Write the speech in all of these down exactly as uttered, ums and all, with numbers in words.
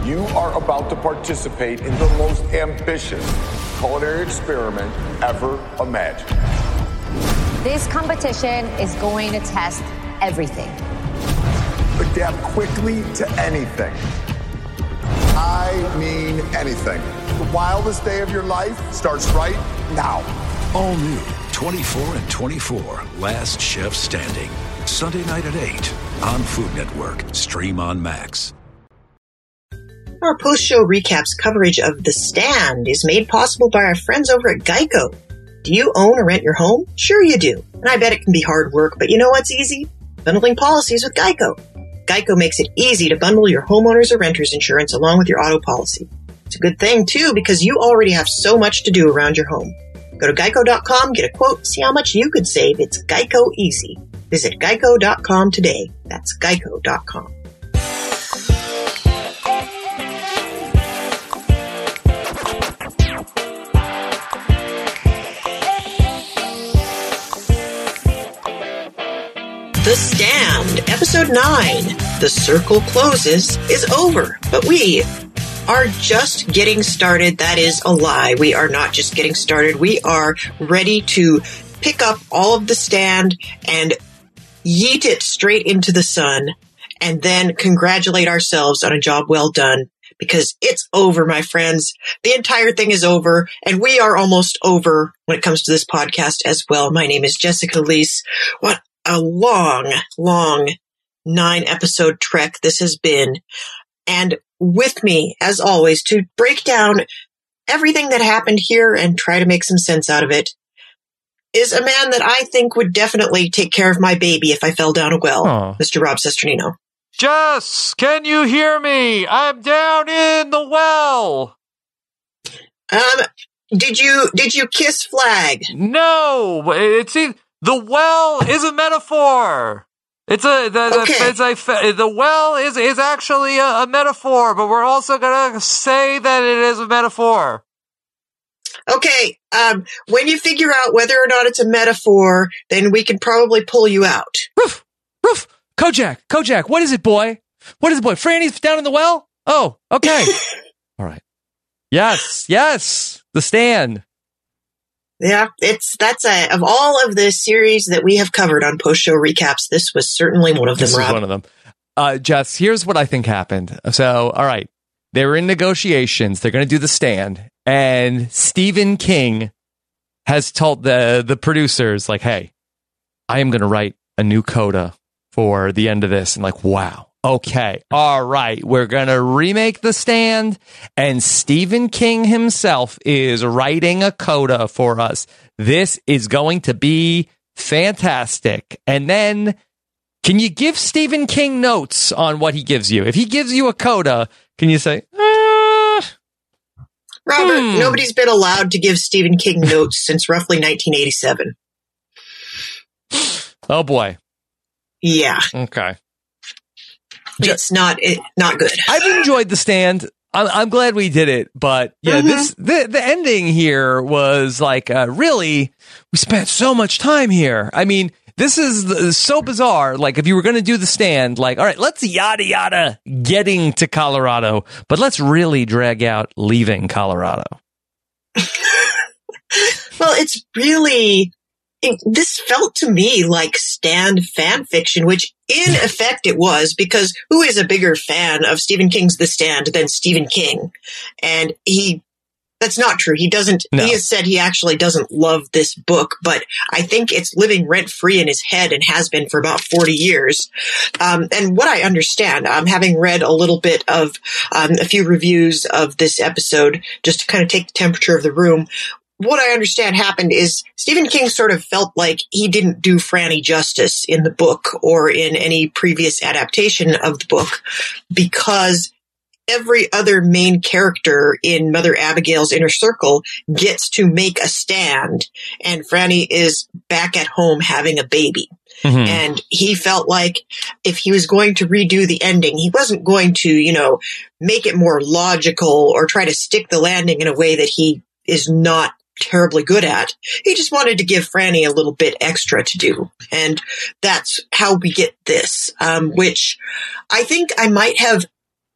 You are about to participate in the most ambitious culinary experiment ever imagined. This competition is going to test everything. Adapt quickly to anything. I mean anything. The wildest day of your life starts right now. All new twenty-four and twenty-four, Last Chef Standing. Sunday night at eight on Food Network. Stream on Max. Our post-show recaps coverage of The Stand is made possible by our friends over at Geico. Do you own or rent your home? Sure you do. And I bet it can be hard work, but you know what's easy? Bundling policies with Geico. Geico makes it easy to bundle your homeowner's or renter's insurance along with your auto policy. It's a good thing, too, because you already have so much to do around your home. Go to geico dot com, get a quote, see how much you could save. It's Geico easy. Visit geico dot com today. That's geico dot com. The Stand, Episode nine, The Circle Closes, is over, but we are just getting started. That is a lie. We are not just getting started. We are ready to pick up all of The Stand and yeet it straight into the sun and then congratulate ourselves on a job well done, because it's over, my friends. The entire thing is over, and we are almost over when it comes to this podcast as well. My name is Jessica Leese. What a long, long nine episode trek this has been. And with me, as always, to break down everything that happened here and try to make some sense out of it is a man that I think would definitely take care of my baby if I fell down a well, oh. Mister Rob Cesternino. Jess, can you hear me? I'm down in the well. Um, did you, did you kiss Flag? No, it's the well is a metaphor. It's a, the, okay. it's a, the well is, is actually a, a metaphor, but we're also gonna say that it is a metaphor. Okay, um, when you figure out whether or not it's a metaphor, then we can probably pull you out. Roof! Roof! Kojak! Kojak! What is it, boy? What is it, boy? Franny's down in the well? Oh, okay. All right. Yes, yes! The Stand. Yeah, it's, that's a, of all of the series that we have covered on post-show recaps, this was certainly one of them, This Rob. was one of them. Uh, Jess, here's what I think happened. So, all right. They were in negotiations. They're going to do The Stand. And Stephen King has told the, the producers, like, hey, I am going to write a new coda for the end of this. And like, wow. Okay. All right. We're going to remake The Stand. And Stephen King himself is writing a coda for us. This is going to be fantastic. And then, can you give Stephen King notes on what he gives you? If he gives you a coda, can you say, uh, Robert, hmm. nobody's been allowed to give Stephen King notes since roughly nineteen eighty-seven. Oh, boy. Yeah. Okay. It's not it, not good. I've enjoyed The Stand. I'm, I'm glad we did it, but yeah, mm-hmm. this the the ending here was like uh, really. We spent so much time here. I mean, this is so bizarre. Like, if you were going to do The Stand, like, all right, let's yada yada getting to Colorado, but let's really drag out leaving Colorado. Well, it's really. It, this felt to me like Stand fan fiction, which in effect it was, because who is a bigger fan of Stephen King's The Stand than Stephen King? And he, that's not true. He doesn't, no. He has said he actually doesn't love this book, but I think it's living rent free in his head and has been for about forty years. Um, and what I understand, I'm um, having read a little bit of um, a few reviews of this episode just to kind of take the temperature of the room. What I understand happened is Stephen King sort of felt like he didn't do Franny justice in the book or in any previous adaptation of the book, because every other main character in Mother Abigail's inner circle gets to make a stand, and Franny is back at home having a baby. Mm-hmm. And he felt like if he was going to redo the ending, he wasn't going to, you know, make it more logical or try to stick the landing in a way that he is not terribly good at. He just wanted to give Franny a little bit extra to do. And that's how we get this, um, which I think I might have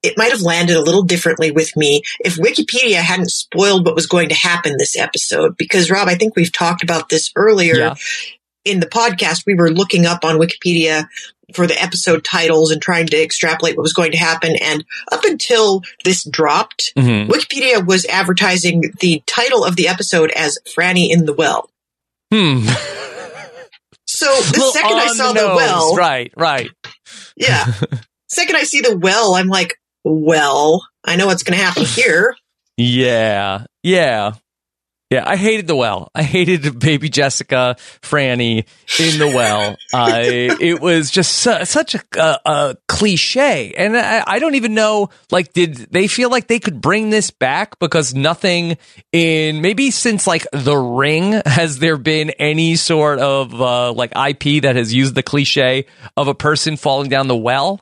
it might have landed a little differently with me if Wikipedia hadn't spoiled what was going to happen this episode. Because, Rob, I think we've talked about this earlier yeah. in the podcast. We were looking up on Wikipedia for the episode titles and trying to extrapolate what was going to happen. And up until this dropped, mm-hmm. Wikipedia was advertising the title of the episode as Franny in the Well. Hmm. So the second I saw the, the well, right, right. Yeah. Second I see the well, I'm like, well, I know what's going to happen here. Yeah. Yeah. Yeah, I hated the well. I hated baby Jessica, Franny in the well. Uh, it was just su- such a, a, a cliche. And I, I don't even know, like, did they feel like they could bring this back? Because nothing in, maybe since, like, The Ring, has there been any sort of, uh, like, I P that has used the cliche of a person falling down the well?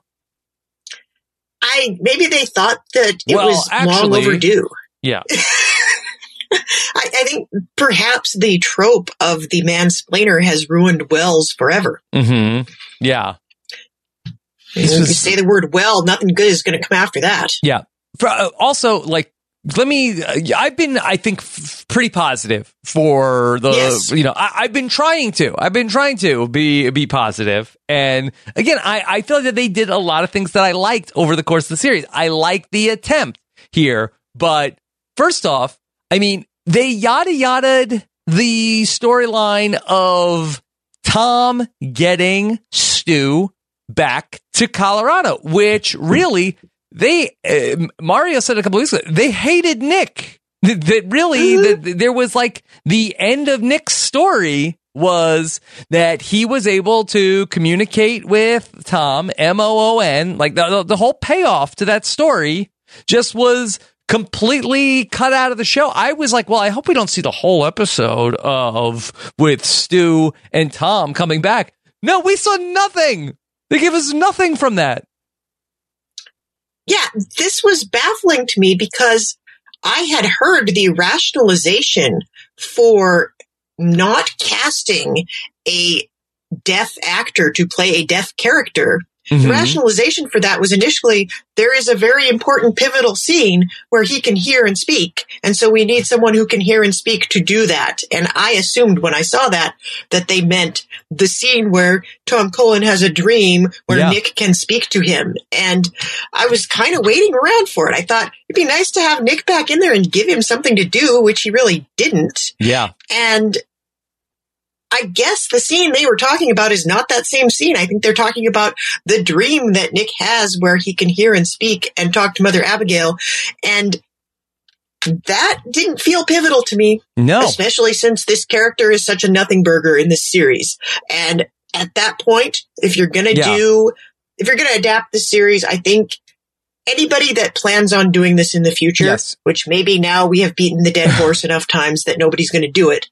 I, maybe they thought that it well, was actually, long overdue. Yeah. I, I think perhaps the trope of the mansplainer has ruined wells forever. Mm-hmm. Yeah. If you say the word well, nothing good is going to come after that. Yeah. For, uh, also, like, let me, uh, I've been, I think, f- pretty positive for the, yes. you know, I, I've been trying to, I've been trying to be, be positive. And again, I, I feel that they did a lot of things that I liked over the course of the series. I liked the attempt here, but first off, I mean, they yada yada'd the storyline of Tom getting Stu back to Colorado, which really, they, uh, Mario said a couple weeks ago, they hated Nick. That, that really, mm-hmm. that there was like the end of Nick's story was that he was able to communicate with Tom, M O O N, like the, the whole payoff to that story just was completely cut out of the show. I was like, well, I hope we don't see the whole episode of with Stu and Tom coming back. No, we saw nothing. They give us nothing from that. Yeah, this was baffling to me because I had heard the rationalization for not casting a deaf actor to play a deaf character. Mm-hmm. The rationalization for that was initially, there is a very important pivotal scene where he can hear and speak. And so we need someone who can hear and speak to do that. And I assumed when I saw that, that they meant the scene where Tom Cullen has a dream where yeah. Nick can speak to him. And I was kind of waiting around for it. I thought it'd be nice to have Nick back in there and give him something to do, which he really didn't. Yeah. And I guess the scene they were talking about is not that same scene. I think they're talking about the dream that Nick has where he can hear and speak and talk to Mother Abigail. And that didn't feel pivotal to me. No. Especially since this character is such a nothing burger in this series. And at that point, if you're going to yeah. do, if you're going to adapt the series, I think anybody that plans on doing this in the future, yes. which maybe now we have beaten the dead horse enough times that nobody's going to do it,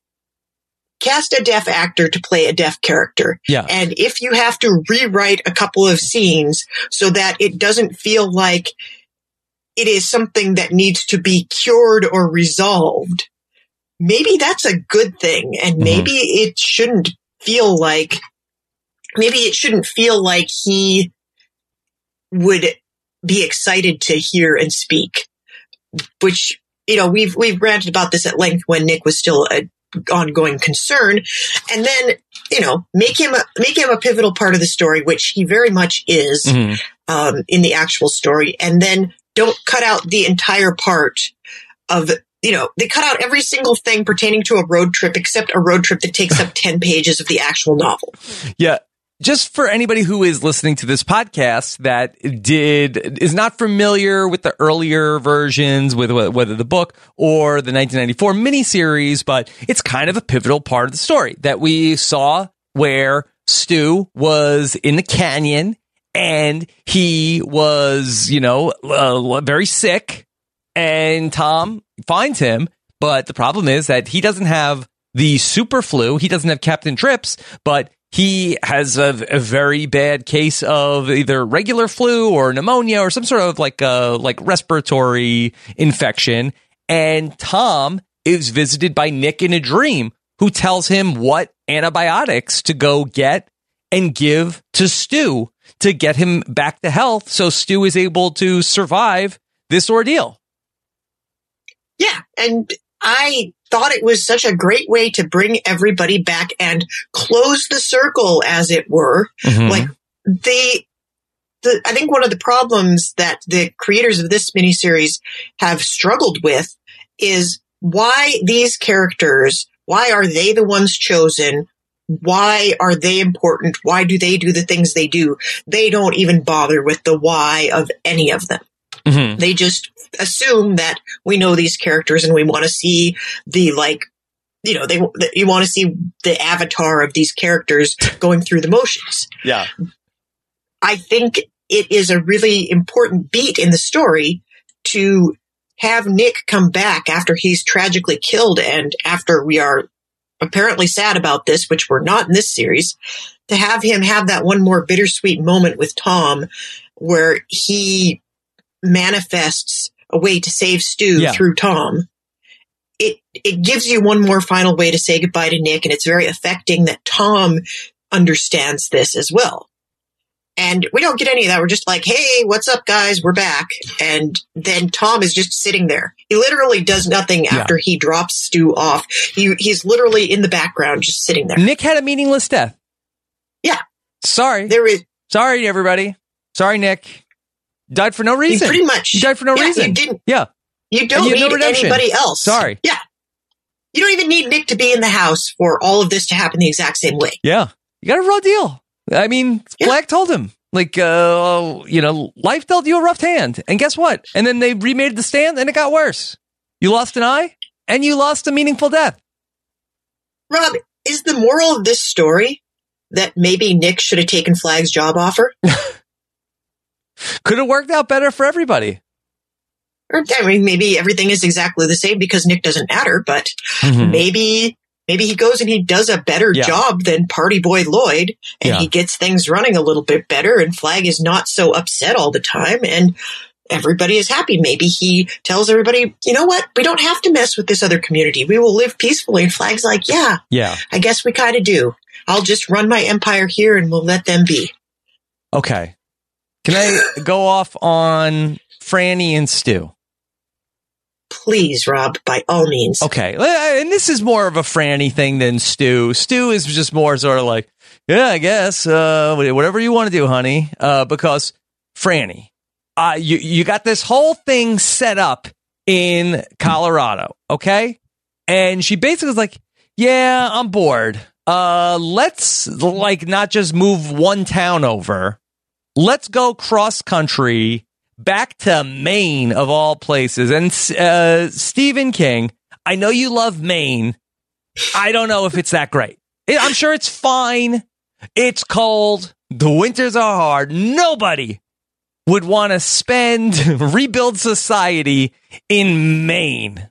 cast a deaf actor to play a deaf character. Yeah. And if you have to rewrite a couple of scenes so that it doesn't feel like it is something that needs to be cured or resolved, maybe that's a good thing. And maybe mm-hmm. it shouldn't feel like, maybe it shouldn't feel like he would be excited to hear and speak, which, you know, we've, we've ranted about this at length when Nick was still a ongoing concern, and then, you know, make him a, make him a pivotal part of the story, which he very much is mm-hmm. um, in the actual story, and then don't cut out the entire part of, you know, they cut out every single thing pertaining to a road trip except a road trip that takes up ten pages of the actual novel. Yeah. Just for anybody who is listening to this podcast that did is not familiar with the earlier versions, with whether the book or the nineteen ninety-four miniseries, but it's kind of a pivotal part of the story that we saw where Stu was in the canyon and he was, you know, uh, very sick, and Tom finds him. But the problem is that he doesn't have the super flu. He doesn't have Captain Trips, but he has a, a very bad case of either regular flu or pneumonia or some sort of like uh, like respiratory infection. And Tom is visited by Nick in a dream, who tells him what antibiotics to go get and give to Stu to get him back to health so Stu is able to survive this ordeal. Yeah, and I thought it was such a great way to bring everybody back and close the circle, as it were. Mm-hmm. Like, the, the, I think one of the problems that the creators of this miniseries have struggled with is why these characters, why are they the ones chosen? Why are they important? Why do they do the things they do? They don't even bother with the why of any of them. Mm-hmm. They just assume that we know these characters and we want to see the, like, you know, they you want to see the avatar of these characters going through the motions. Yeah. I think it is a really important beat in the story to have Nick come back after he's tragically killed and after we are apparently sad about this, which we're not in this series, to have him have that one more bittersweet moment with Tom where he manifests a way to save Stu yeah. through Tom. It it gives you one more final way to say goodbye to Nick, and it's very affecting that Tom understands this as well. And we don't get any of that. We're just like, hey, what's up, guys? We're back. And then Tom is just sitting there. He literally does nothing yeah. after he drops Stu off. He He's literally in the background, just sitting there. Nick had a meaningless death. Yeah. Sorry. There is. Sorry, everybody. Sorry, Nick. Died for no reason. He pretty much. You died for no yeah, reason. You didn't. Yeah. You don't you need no anybody else. Sorry. Yeah. You don't even need Nick to be in the house for all of this to happen the exact same way. Yeah. You got a raw deal. I mean, yeah. Black told him, like, uh, you know, life dealt you a rough hand. And guess what? And then they remade the stand and it got worse. You lost an eye and you lost a meaningful death. Rob, is the moral of this story that maybe Nick should have taken Flag's job offer? Could have worked out better for everybody. Or, I mean, maybe everything is exactly the same because Nick doesn't matter, but mm-hmm. maybe maybe he goes and he does a better yeah. job than Party Boy Lloyd, and yeah. he gets things running a little bit better, and Flag is not so upset all the time, and everybody is happy. Maybe he tells everybody, you know what, we don't have to mess with this other community. We will live peacefully. And Flag's like, yeah, yeah, I guess we kind of do. I'll just run my empire here and we'll let them be. Okay. Can I go off on Franny and Stu? Please, Rob, by all means. Okay. And this is more of a Franny thing than Stu. Stu is just more sort of like, yeah, I guess, uh, whatever you want to do, honey. Uh, because Franny, uh, you, you got this whole thing set up in Colorado. Okay. And she basically was like, yeah, I'm bored. Uh, let's like not just move one town over. Let's go cross country back to Maine, of all places. And uh, Stephen King, I know you love Maine. I don't know if it's that great. I'm sure it's fine. It's cold. The winters are hard. Nobody would want to spend, rebuild society in Maine.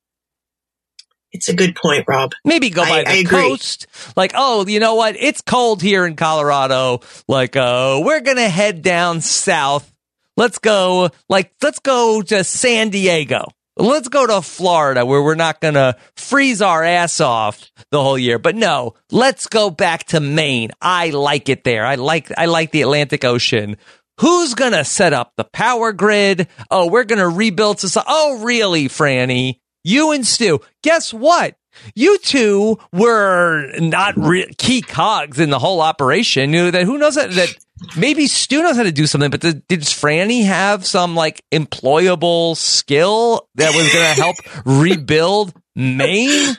It's a good point, Rob. Maybe go by I, the I coast. Like, oh, you know what? It's cold here in Colorado. Like, uh, we're going to head down south. Let's go, like, let's go to San Diego. Let's go to Florida where we're not going to freeze our ass off the whole year. But no, let's go back to Maine. I like it there. I like, I like the Atlantic Ocean. Who's going to set up the power grid? Oh, we're going to rebuild society. Oh, really, Franny? You and Stu, guess what? You two were not re- key cogs in the whole operation. You know, that who knows that, that maybe Stu knows how to do something, but did, did Franny have some like employable skill that was going to help rebuild Maine?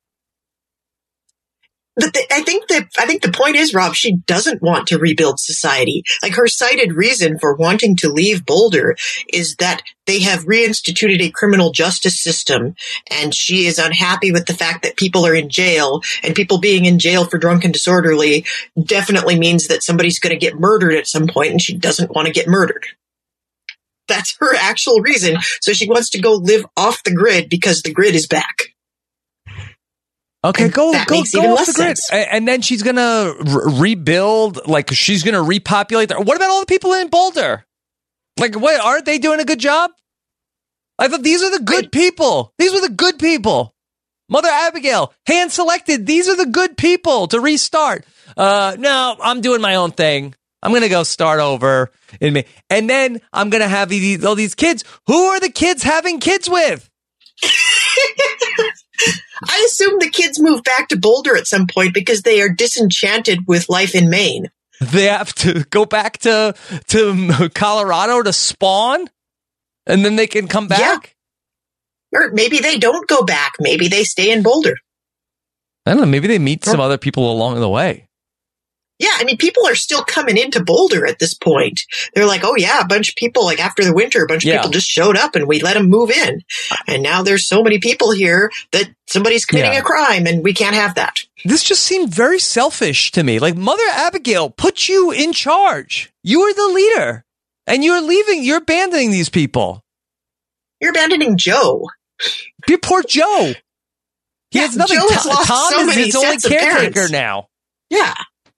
But the, I think that I think the point is, Rob, she doesn't want to rebuild society. Like, her cited reason for wanting to leave Boulder is that they have reinstituted a criminal justice system, and she is unhappy with the fact that people are in jail, and people being in jail for drunk and disorderly definitely means that somebody's going to get murdered at some point, and she doesn't want to get murdered. That's her actual reason. So she wants to go live off the grid because the grid is back. Okay, and go that go makes go even off less the grid, sense. and then she's gonna re- rebuild. Like, she's gonna repopulate. The, what about all the people in Boulder? Like, what, aren't they doing a good job? I thought these are the good people. These were the good people. Mother Abigail, hand selected. These are the good people to restart. Uh, no, I'm doing my own thing. I'm going to go start over in me. And then I'm going to have these, all these kids. Who are the kids having kids with? I assume the kids move back to Boulder at some point because they are disenchanted with life in Maine. They have to go back to to Colorado to spawn, and then they can come back? Yeah. Or maybe they don't go back. Maybe they stay in Boulder. I don't know. Maybe they meet some other people along the way. Yeah, I mean, people are still coming into Boulder at this point. They're like, oh, yeah, a bunch of people, like after the winter, a bunch of Yeah. people just showed up and we let them move in. And now there's so many people here that somebody's committing Yeah. a crime and we can't have that. This just seemed very selfish to me. Like, Mother Abigail put you in charge. You are the leader. And you're leaving. You're abandoning these people. You're abandoning Joe. Your poor Joe. He Yeah, has nothing. Joe has Tom, lost Tom so is many his only sets of caretaker parents. now. Yeah.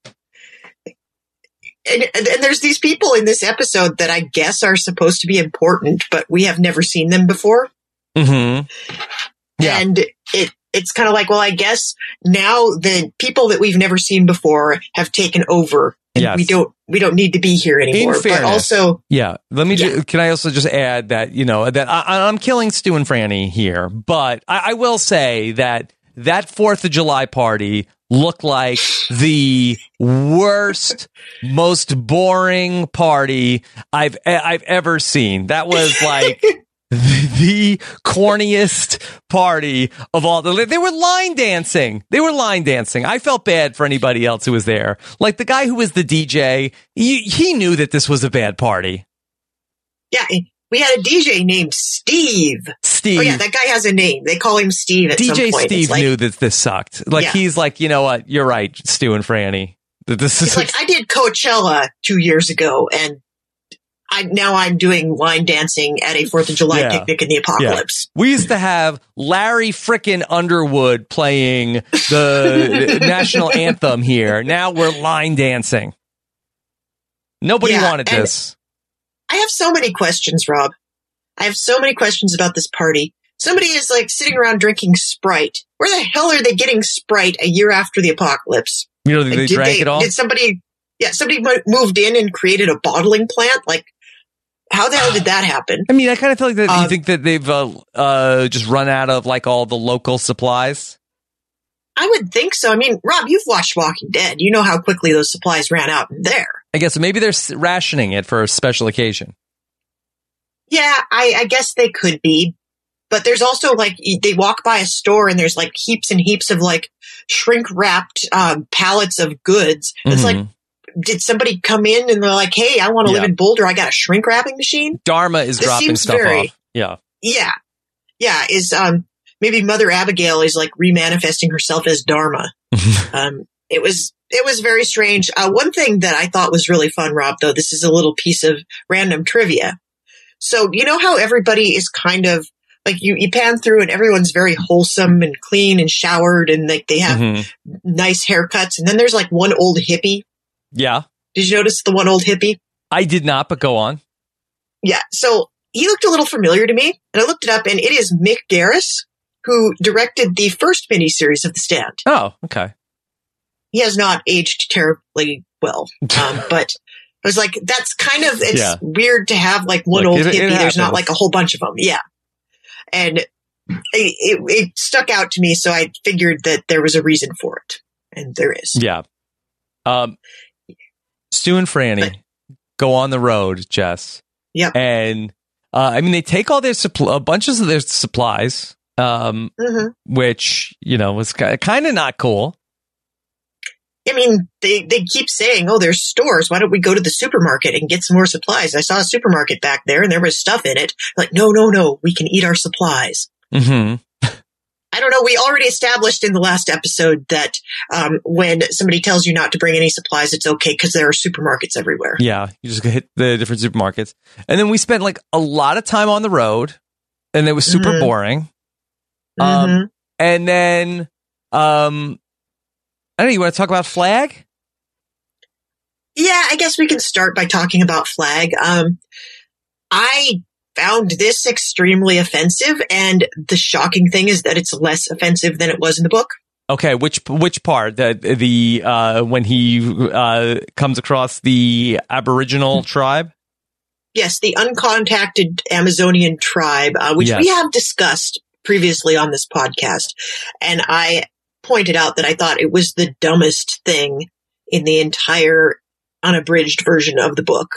And, and, and there's these people in this episode that I guess are supposed to be important, but we have never seen them before. Mm-hmm. Yeah. And it it's kind of like, well, I guess now the people that we've never seen before have taken over. And Yes. we don't we don't need to be here anymore. In fairness, but also, yeah. Let me. Yeah. Ju- can I also just add that you know that I, I'm killing Stu and Franny here, but I, I will say that that Fourth of July party looked like the worst, most boring party I've I've ever seen. That was like the corniest party of all. The, they were line dancing. They were line dancing. I felt bad for anybody else who was there. Like the guy who was the D J, he, he knew that this was a bad party. yeah, we had a D J named Steve. Steve. Oh yeah, that guy has a name. They call him Steve at D J some point. Steve It's like, knew that this sucked. Like Yeah. he's like, you know what? You're right, Stu and Franny. That this He's is like, I did Coachella two years ago, and I now I'm doing line dancing at a Fourth of July Yeah. picnic in the apocalypse. We used to have Larry frickin' Underwood playing the national anthem here. Now we're line dancing. Nobody Yeah, wanted and- this. I have so many questions, Rob. I have so many questions about this party. Somebody is like sitting around drinking Sprite. Where the hell are they getting Sprite a year after the apocalypse? You know, Like, they did drank they, it all. Did somebody, yeah, somebody mo- moved in and created a bottling plant? Like, how the hell did that happen? I mean, I kind of feel like that. you Um, think that they've uh, uh, just run out of like all the local supplies. I would think so. I mean, Rob, you've watched Walking Dead. You know how quickly those supplies ran out there. I guess maybe they're s- rationing it for a special occasion. Yeah, I, I guess they could be. But there's also like, they walk by a store and there's like heaps and heaps of like shrink wrapped um, pallets of goods. It's Mhm. like, did somebody come in and they're like, hey, I want to Yeah. live in Boulder. I got a shrink wrapping machine. Dharma is This dropping seems stuff very- off. Yeah. Yeah. Yeah. Is, um, maybe Mother Abigail is like remanifesting herself as Dharma. um, it was, it was very strange. Uh, one thing that I thought was really fun, Rob, though, this is a little piece of random trivia. So, you know how everybody is kind of like you, you pan through and everyone's very wholesome and clean and showered and like they have Mhm. nice haircuts. And then there's like one old hippie. Yeah. Did you notice the one old hippie? I did not, but go on. Yeah. So he looked a little familiar to me and I looked it up and it is Mick Garris who directed the first miniseries of The Stand. Oh, okay. He has not aged terribly well. Um, but I was like, that's kind of, it's Yeah. weird to have like one Look, old it- it hippie. There's not happens. like a whole bunch of them. Yeah. And it, it, it stuck out to me. So I figured that there was a reason for it. And there is. Yeah. Um, Stu and Franny go on the road, Jess. Yep. And uh, I mean, they take all their suppl- uh, bunches of their supplies, um, hmm which you know was kind of not cool. I mean, they, they keep saying, oh, there's stores. Why don't we go to the supermarket and get some more supplies? I saw a supermarket back there and there was stuff in it. Like, no, no, no, we can eat our supplies. Mm-hmm. I don't know. We already established in the last episode that um, when somebody tells you not to bring any supplies, it's okay because there are supermarkets everywhere. Yeah, you just hit the different supermarkets, and then we spent like a lot of time on the road, and it was super Mhm. boring. Mhm. Um, and then um, I don't know. You want to talk about Flag? Yeah, I guess we can start by talking about Flag. Um, I found this extremely offensive, and the shocking thing is that it's less offensive than it was in the book. Okay, which which part? The the uh, when he uh, comes across the Aboriginal tribe? Yes, the uncontacted Amazonian tribe, uh, which Yes. we have discussed previously on this podcast. And I pointed out that I thought it was the dumbest thing in the entire unabridged version of the book.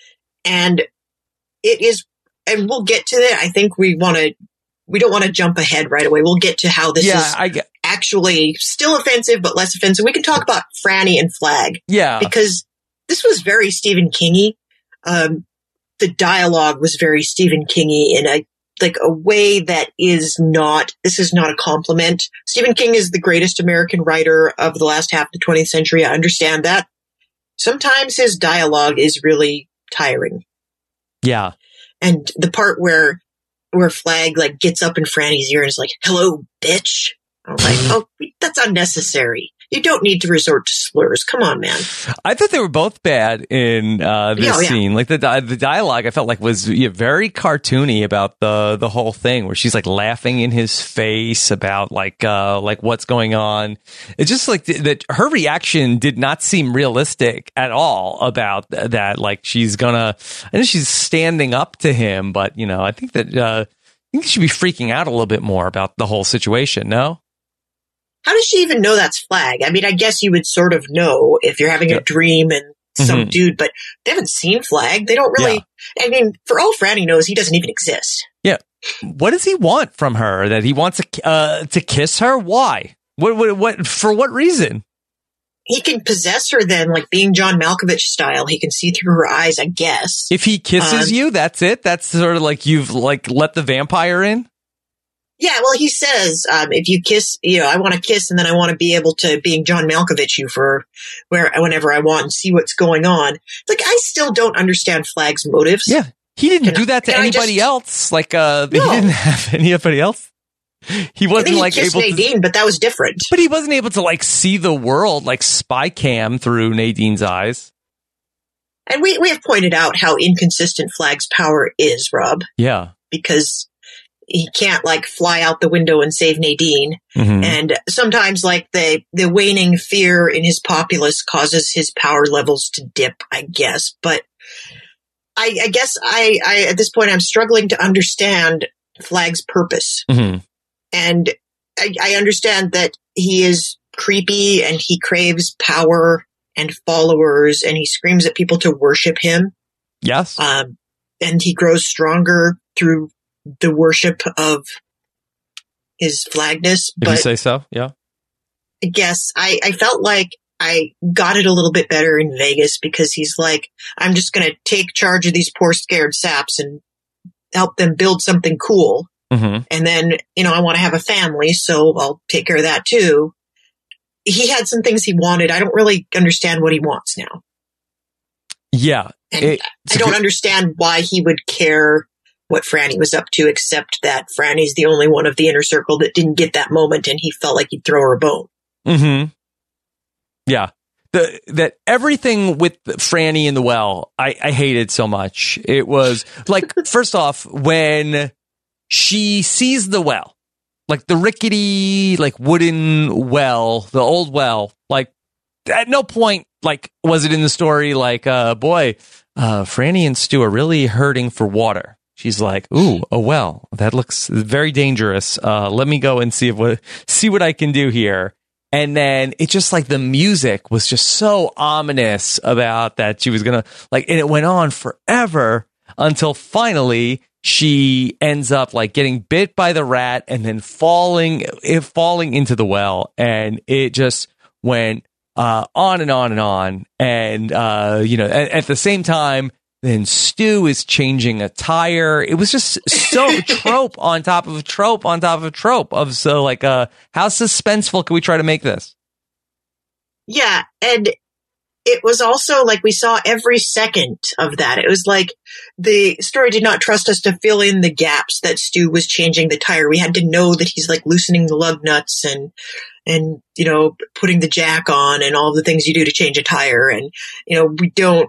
And it is, and we'll get to that. I think we want to, we don't want to jump ahead right away. We'll get to how this Yeah, is I get. actually still offensive, but less offensive. We can talk about Franny and Flag. Yeah, Because this was very Stephen King-y. Um, the dialogue was very Stephen King-y in a, like a way that is not, this is not a compliment. Stephen King is the greatest American writer of the last half of the twentieth century. I understand that. Sometimes his dialogue is really tiring. yeah. And the part where, where Flag like gets up in Franny's ear and is like, hello, bitch. I'm like, oh, that's unnecessary. You don't need to resort to slurs. Come on, man. I thought they were both bad in uh, this Yeah, yeah. scene. Like the di- the dialogue, I felt like was yeah, very cartoony about the the whole thing, where she's like laughing in his face about like uh, like what's going on. It's just like th- that. Her reaction did not seem realistic at all about th- that. Like she's gonna, I know she's standing up to him, but you know, I think that uh, I think she should be freaking out a little bit more about the whole situation. No. How does she even know that's Flag? I mean, I guess you would sort of know if you're having Yeah. a dream and some Mhm. dude, but they haven't seen Flag. They don't really, I mean, for all Franny knows, he doesn't even exist. Yeah. What does he want from her? That he wants to, uh, to kiss her? Why? What, what, what, for what reason? He can possess her then, like being John Malkovich style. He can see through her eyes, I guess. If he kisses Um, you, that's it? That's sort of like you've like let the vampire in? Yeah, well, he says, um, if you kiss, you know, I want to kiss and then I want to be able to, being John Malkovich you for where, whenever I want and see what's going on. Like, I still don't understand Flag's motives. Yeah. He didn't Can do I- that to can I anybody just- else. Like, uh, No. he didn't have anybody else. He I think wasn't he like kissed able to, Nadine, but that was different. but he wasn't able to like see the world, like spy cam through Nadine's eyes. And we, we have pointed out how inconsistent Flag's power is, Rob, Yeah. because he can't like fly out the window and save Nadine. Mhm. And sometimes like the, the waning fear in his populace causes his power levels to dip, I guess. But I, I guess I, I, at this point, I'm struggling to understand Flag's purpose. Mhm. And I, I understand that he is creepy and he craves power and followers and he screams at people to worship him. Yes. Um, and he grows stronger through the worship of his flagness. if you But say so. Yeah. I guess I, I felt like I got it a little bit better in Vegas because he's like, I'm just going to take charge of these poor scared saps and help them build something cool. Mm-hmm. And then, you know, I want to have a family, so I'll take care of that too. He had some things he wanted. I don't really understand what he wants now. Yeah. And It- I don't understand why he would care what Franny was up to, except that Franny's the only one of the inner circle that didn't get that moment and he felt like he'd throw her a bone. Mm-hmm. Yeah. The, that everything with Franny in the well, I, I hated so much. It was like, first off, when she sees the well, like the rickety, like wooden well, the old well, like at no point, like, was it in the story, like, uh, boy, uh, Franny and Stu are really hurting for water. She's like, ooh, a well, that looks very dangerous. Uh, let me go and see if what, see what I can do here. And then it just like the music was just so ominous about that she was going to like, and it went on forever until finally she ends up like getting bit by the rat and then falling, it falling into the well. And it just went, uh, on and on and on. And, uh, you know, at, at the same time, then Stu is changing a tire. It was just so trope on top of trope on top of trope of so like, uh, how suspenseful can we try to make this? Yeah. And it was also like we saw every second of that. It was like the story did not trust us to fill in the gaps that Stu was changing the tire. We had to know that he's like loosening the lug nuts and, and, you know, putting the jack on and all the things you do to change a tire. And, you know, we don't,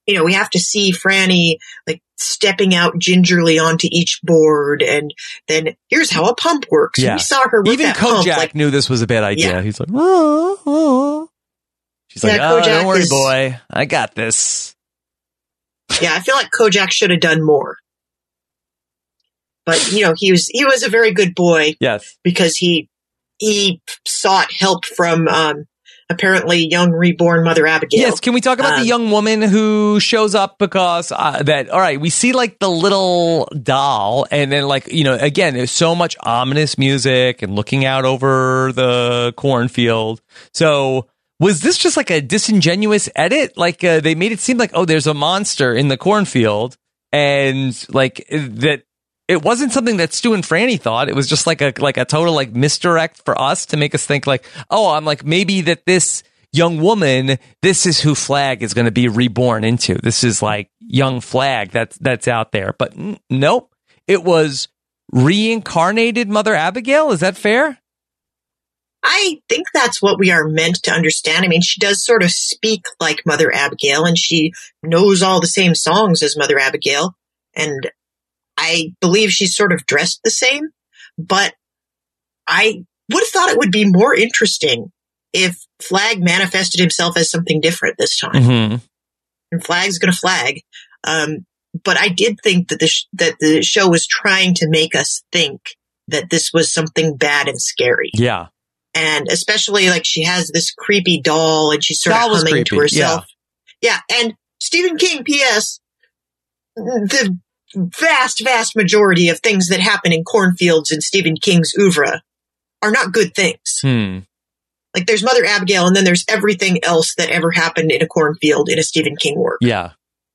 you know, we have to see Franny like stepping out gingerly onto each board, and then here's how a pump works. Yeah. We saw her with Even that Kojak pump, like, knew this was a bad idea. Yeah. He's like, oh, oh. She's like, Yeah, oh, Kojak don't worry, is- boy. I got this. yeah, I feel like Kojak should have done more. But, you know, he was, he was a very good boy Yes. because he, he sought help from, um, apparently young reborn Mother Abigail. Yes. Can we talk about Um, the young woman who shows up because uh, that, all right, we see like the little doll and then like, you know, again, there's so much ominous music and looking out over the cornfield. So was this just like a disingenuous edit? Like uh, they made it seem like, oh, there's a monster in the cornfield and like that. It wasn't something that Stu and Franny thought. It was just like a like a total like misdirect for us to make us think like, oh, I'm like maybe that this young woman, this is who Flag is going to be reborn into. This is like young Flag that's that's out there. But n- nope, it was reincarnated Mother Abigail. Is that fair? I think that's what we are meant to understand. I mean, she does sort of speak like Mother Abigail, and she knows all the same songs as Mother Abigail, and I believe she's sort of dressed the same, but I would have thought it would be more interesting if Flag manifested himself as something different this time. Mm-hmm. And Flag's going to flag. Um, but I did think that the sh- that the show was trying to make us think that this was something bad and scary. Yeah. And especially like she has this creepy doll and she's sort Doll of was humming creepy, to herself. Yeah. yeah. And Stephen King, P S, the vast, vast majority of things that happen in cornfields in Stephen King's oeuvre are not good things. Hmm. Like there's Mother Abigail and then there's everything else that ever happened in a cornfield in a Stephen King work. Yeah.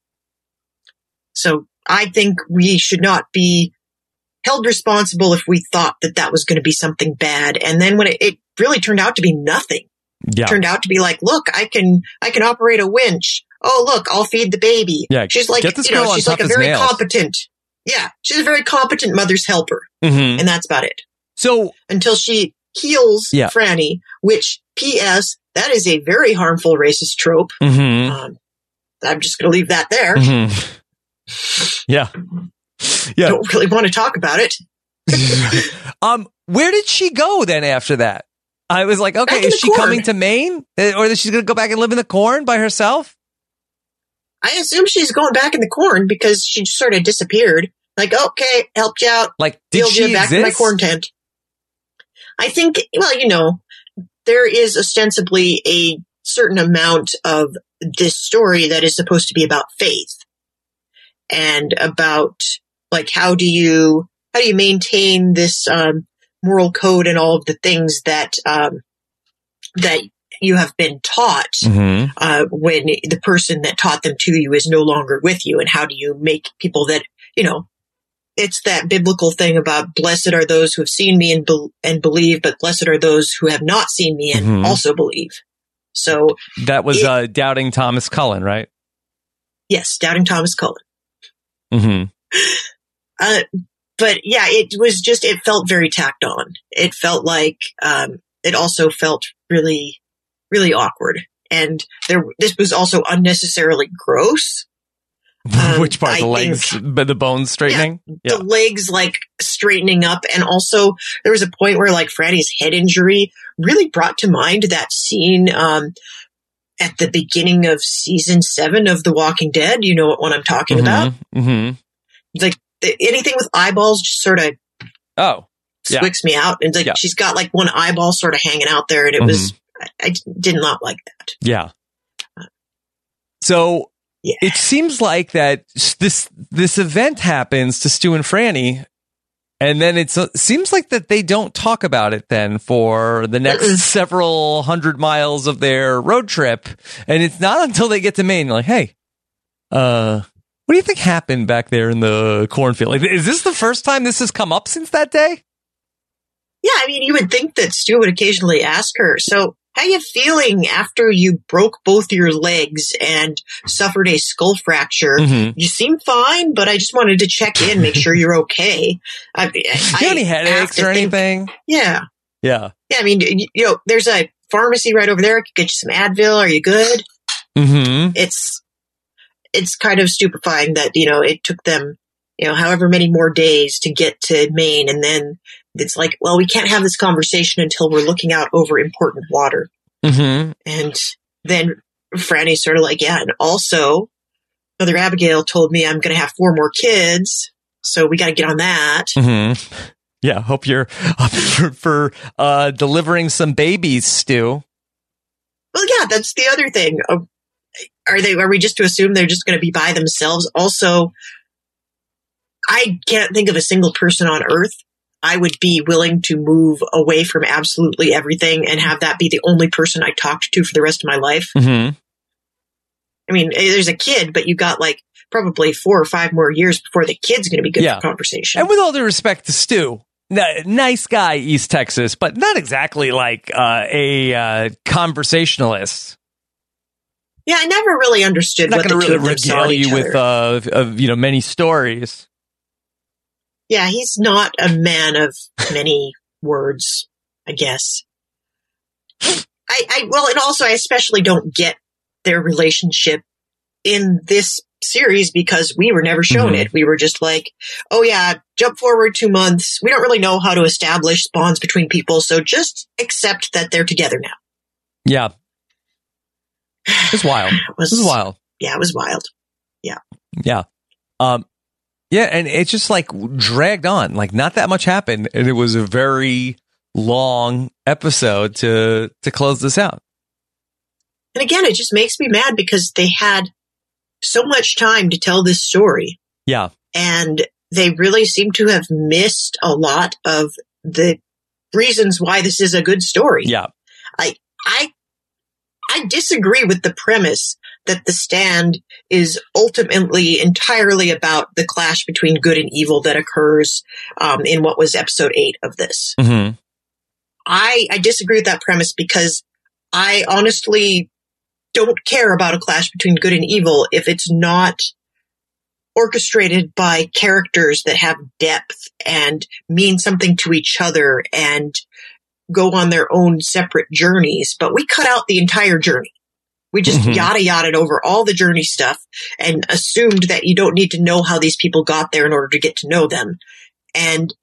So I think we should not be held responsible if we thought that that was going to be something bad. And then when it, it really turned out to be nothing, Yeah. it turned out to be like, look, I can, I can operate a winch. Oh, look, I'll feed the baby. Yeah, She's like, get this you know, girl on she's like tough a as very nails. competent. Yeah. She's a very competent mother's helper. Mm-hmm. And that's about it. So Until she heals Yeah. Franny, which P S, that is a very harmful racist trope. mm-hmm. Um, I'm just going to leave that there. Mm-hmm. Yeah. Yeah. Don't really want to talk about it. um, where did she go then after that? I was like, okay, Back in is the she corn. coming to Maine? Uh, Or is she going to go back and live in the corn by herself? I assume she's going back in the corn because she just sort of disappeared. Like, okay, helped you out. Like, did Wheeled she you back to my exist? corn tent. I think, well, you know, there is ostensibly a certain amount of this story that is supposed to be about faith and about like how do you how do you maintain this um, moral code and all of the things that um, that you have been taught Mm-hmm. uh, when the person that taught them to you is no longer with you, and how do you make people that you know? It's that biblical thing about blessed are those who have seen me and be- and believe, but blessed are those who have not seen me and Mhm. also believe. So That was It- uh, Doubting Thomas Cullen, right? yes, doubting Thomas Cullen. Mm-hmm. Uh, but yeah, it was just, it felt very tacked on. It felt like, um, it also felt really, really awkward. And there, this was also unnecessarily gross. Um, Which part? I The legs, think- but the bones straightening? Yeah. The legs like straightening up. And also there was a point where like Franny's head injury really brought to mind that scene, um, at the beginning of season seven of The Walking Dead. You know what one I'm talking about? Mm-hmm. Like the, anything with eyeballs just sort of Oh, yeah. squicks me out. And like Yeah. she's got like one eyeball sort of hanging out there, and it was I, I did not like that. yeah. So Yeah. it seems like that this this event happens to Stu and Franny, and then it's, it seems like that they don't talk about it then for the next Mm-mm. several hundred miles of their road trip, and it's not until they get to Maine like, hey, uh, what do you think happened back there in the cornfield? Like, is this the first time this has come up since that day? Yeah, I mean, you would think that Stu would occasionally ask her, so how you feeling after you broke both your legs and suffered a skull fracture? Mhm. You seem fine, but I just wanted to check in, make sure you're okay. I, I, Do you have any I have headaches to or think- anything? Yeah. Yeah. Yeah, I mean, you you know, there's a pharmacy right over there. I could get you some Advil. Are you good? Mm-hmm. It's, it's kind of stupefying that, you know, it took them, you know, however many more days to get to Maine. And then it's like, well, we can't have this conversation until we're looking out over important water. Mm-hmm. And then Franny's sort of like, yeah, and also Mother Abigail told me I'm going to have four more kids. So we got to get on that. Mm-hmm. Yeah. Hope you're up for, for uh, delivering some babies, Stu. Well, yeah, that's the other thing. Uh, are they, are we just to assume they're just going to be by themselves? Also, I can't think of a single person on Earth I would be willing to move away from absolutely everything and have that be the only person I talked to for the rest of my life. Mm-hmm. I mean, there's a kid, but you got like probably four or five more years before the kid's going to be good Yeah. for conversation. And with all due respect to Stu, n- nice guy, East Texas, but not exactly like uh, a uh, conversationalist. Yeah, I never really understood Not what the going to two really of them saw regale in each you with other. uh, of, you know, many stories. Yeah, he's not a man of many words, I guess. I, I, well, and also I especially don't get their relationship in this series because we were never shown Mm-hmm. it. We were just like, oh yeah, jump forward two months. We don't really know how to establish bonds between people, so just accept that they're together now. Yeah. It was wild. It was, It was wild. Yeah, it was wild. Yeah. Yeah. Um, yeah, and it just like dragged on. Like not that much happened, and it was a very long episode to to close this out. And again, it just makes me mad because they had so much time to tell this story. Yeah. And they really seem to have missed a lot of the reasons why this is a good story. Yeah. I, I, I disagree with the premise that The Stand is ultimately entirely about the clash between good and evil that occurs um, in what was episode eight of this. Mm-hmm. I, I disagree with that premise because I honestly don't care about a clash between good and evil if it's not orchestrated by characters that have depth and mean something to each other and go on their own separate journeys. But we cut out the entire journey. We just Mhm. yada yada over all the journey stuff and assumed that you don't need to know how these people got there in order to get to know them. And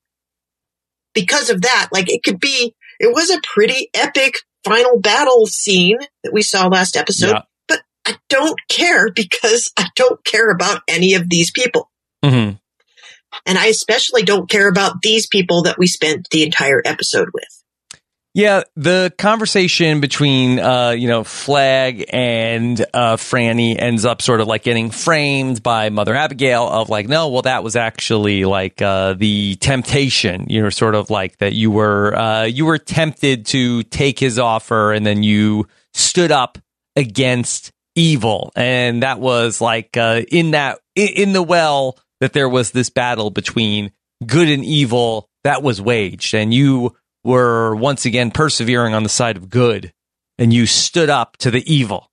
because of that, like it could be, it was a pretty epic final battle scene that we saw last episode, Yeah. but I don't care because I don't care about any of these people. Mm-hmm. And I especially don't care about these people that we spent the entire episode with. Yeah, the conversation between, uh, you know, Flag and uh, Franny ends up sort of like getting framed by Mother Abigail of like, no, well, that was actually like uh, the temptation. You know, sort of like that you were uh, you were tempted to take his offer and then you stood up against evil. And that was like uh, in that in the well that there was this battle between good and evil that was waged. And you were once again persevering on the side of good, and you stood up to the evil.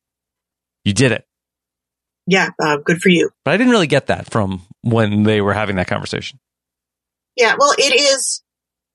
You did it. Yeah, uh, good for you. But I didn't really get that from when they were having that conversation. Yeah, well, it is,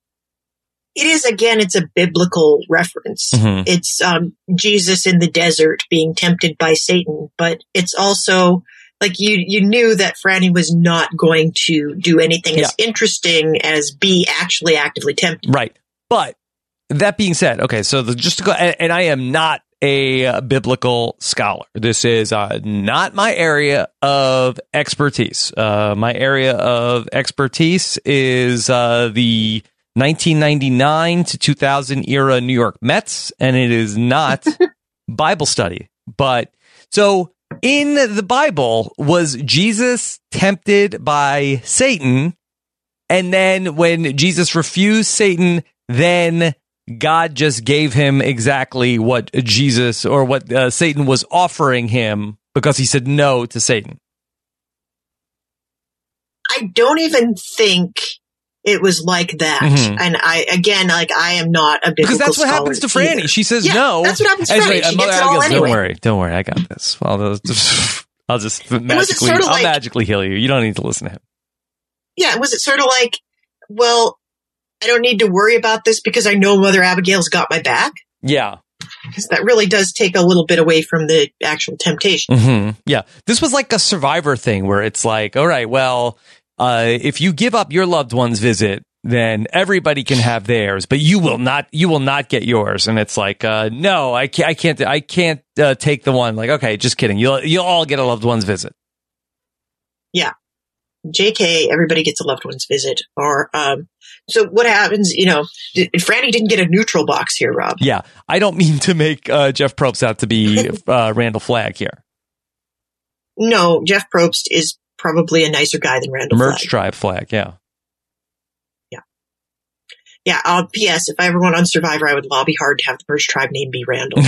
it is, again, it's a biblical reference. Mhm. It's um, Jesus in the desert being tempted by Satan, but it's also like you, you knew that Franny was not going to do anything as interesting as be actually actively tempted. Right. But that being said, okay, so the, just to go, and, and I am not a uh, biblical scholar. This is uh, not my area of expertise. Uh, my area of expertise is uh, the nineteen ninety-nine to two thousand era New York Mets, and it is not Bible study. But so in the Bible, was Jesus tempted by Satan? And then when Jesus refused Satan, then God just gave him exactly what Jesus or what uh, Satan was offering him because he said no to Satan. I don't even think it was like that. Mhm. And I, again, like I am not a biblical Because that's what scholar happens to Franny. either. She says Yeah, no. That's what happens to And Franny. wait, She and Mother gets it all Abigail goes, anyway. Don't worry, don't worry, I got this. I'll just, I'll just magically, sort of I'll like- magically heal you. You don't need to listen to him. Yeah, was it sort of like, well, I don't need to worry about this because I know Mother Abigail's got my back? Yeah. Because that really does take a little bit away from the actual temptation. Mm-hmm. Yeah. This was like a Survivor thing where it's like, all right, well, uh, if you give up your loved one's visit, then everybody can have theirs, but you will not, you will not get yours. And it's like, uh, no, I can't, I can't, I can't uh, take the one. Like, okay, just kidding. You'll, you'll all get a loved one's visit. Yeah. J K, everybody gets a loved one's visit. Or, um, so what happens, you know, did, Franny didn't get a neutral box here, Rob. Yeah. I don't mean to make uh, Jeff Probst out to be uh, Randall Flagg here. No, Jeff Probst is probably a nicer guy than Randall Merch Flagg. Tribe Flagg, yeah. Yeah. Yeah, uh, P S, if I ever went on Survivor, I would lobby hard to have the Merch Tribe name be Randall.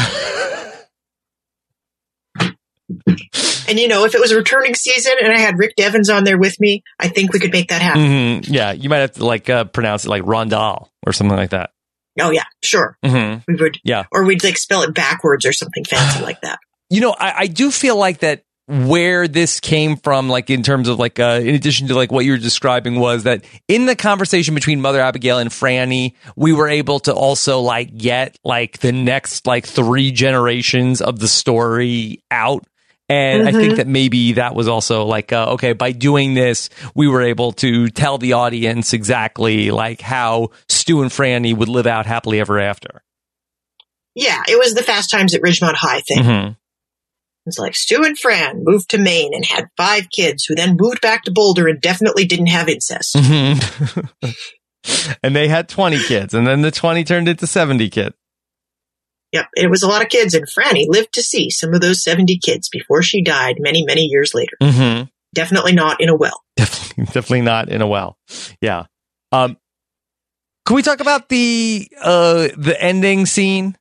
And, you know, if it was a returning season and I had Rick Devens on there with me, I think we could make that happen. Mm-hmm. Yeah, you might have to, like, uh, pronounce it like Rondal or something like that. Oh, yeah, sure. Mm-hmm. We would. Yeah. Or we'd, like, spell it backwards or something fancy like that. You know, I, I do feel like that where this came from, like, in terms of, like, uh, in addition to, like, what you were describing was that in the conversation between Mother Abigail and Franny, we were able to also, like, get, like, the next, like, three generations of the story out. And mm-hmm. I think that maybe that was also like, uh, okay, by doing this, we were able to tell the audience exactly like how Stu and Franny would live out happily ever after. Yeah, it was the Fast Times at Ridgemont High thing. Mm-hmm. It's like Stu and Fran moved to Maine and had five kids who then moved back to Boulder and definitely didn't have incest. Mm-hmm. And they had twenty kids, and then the twenty turned into seventy kids. Yep, it was a lot of kids, and Franny lived to see some of those seventy kids before she died many, many years later. Mm-hmm. Definitely not in a well. Definitely, definitely not in a well. Yeah. Um, can we talk about the uh, the ending scene?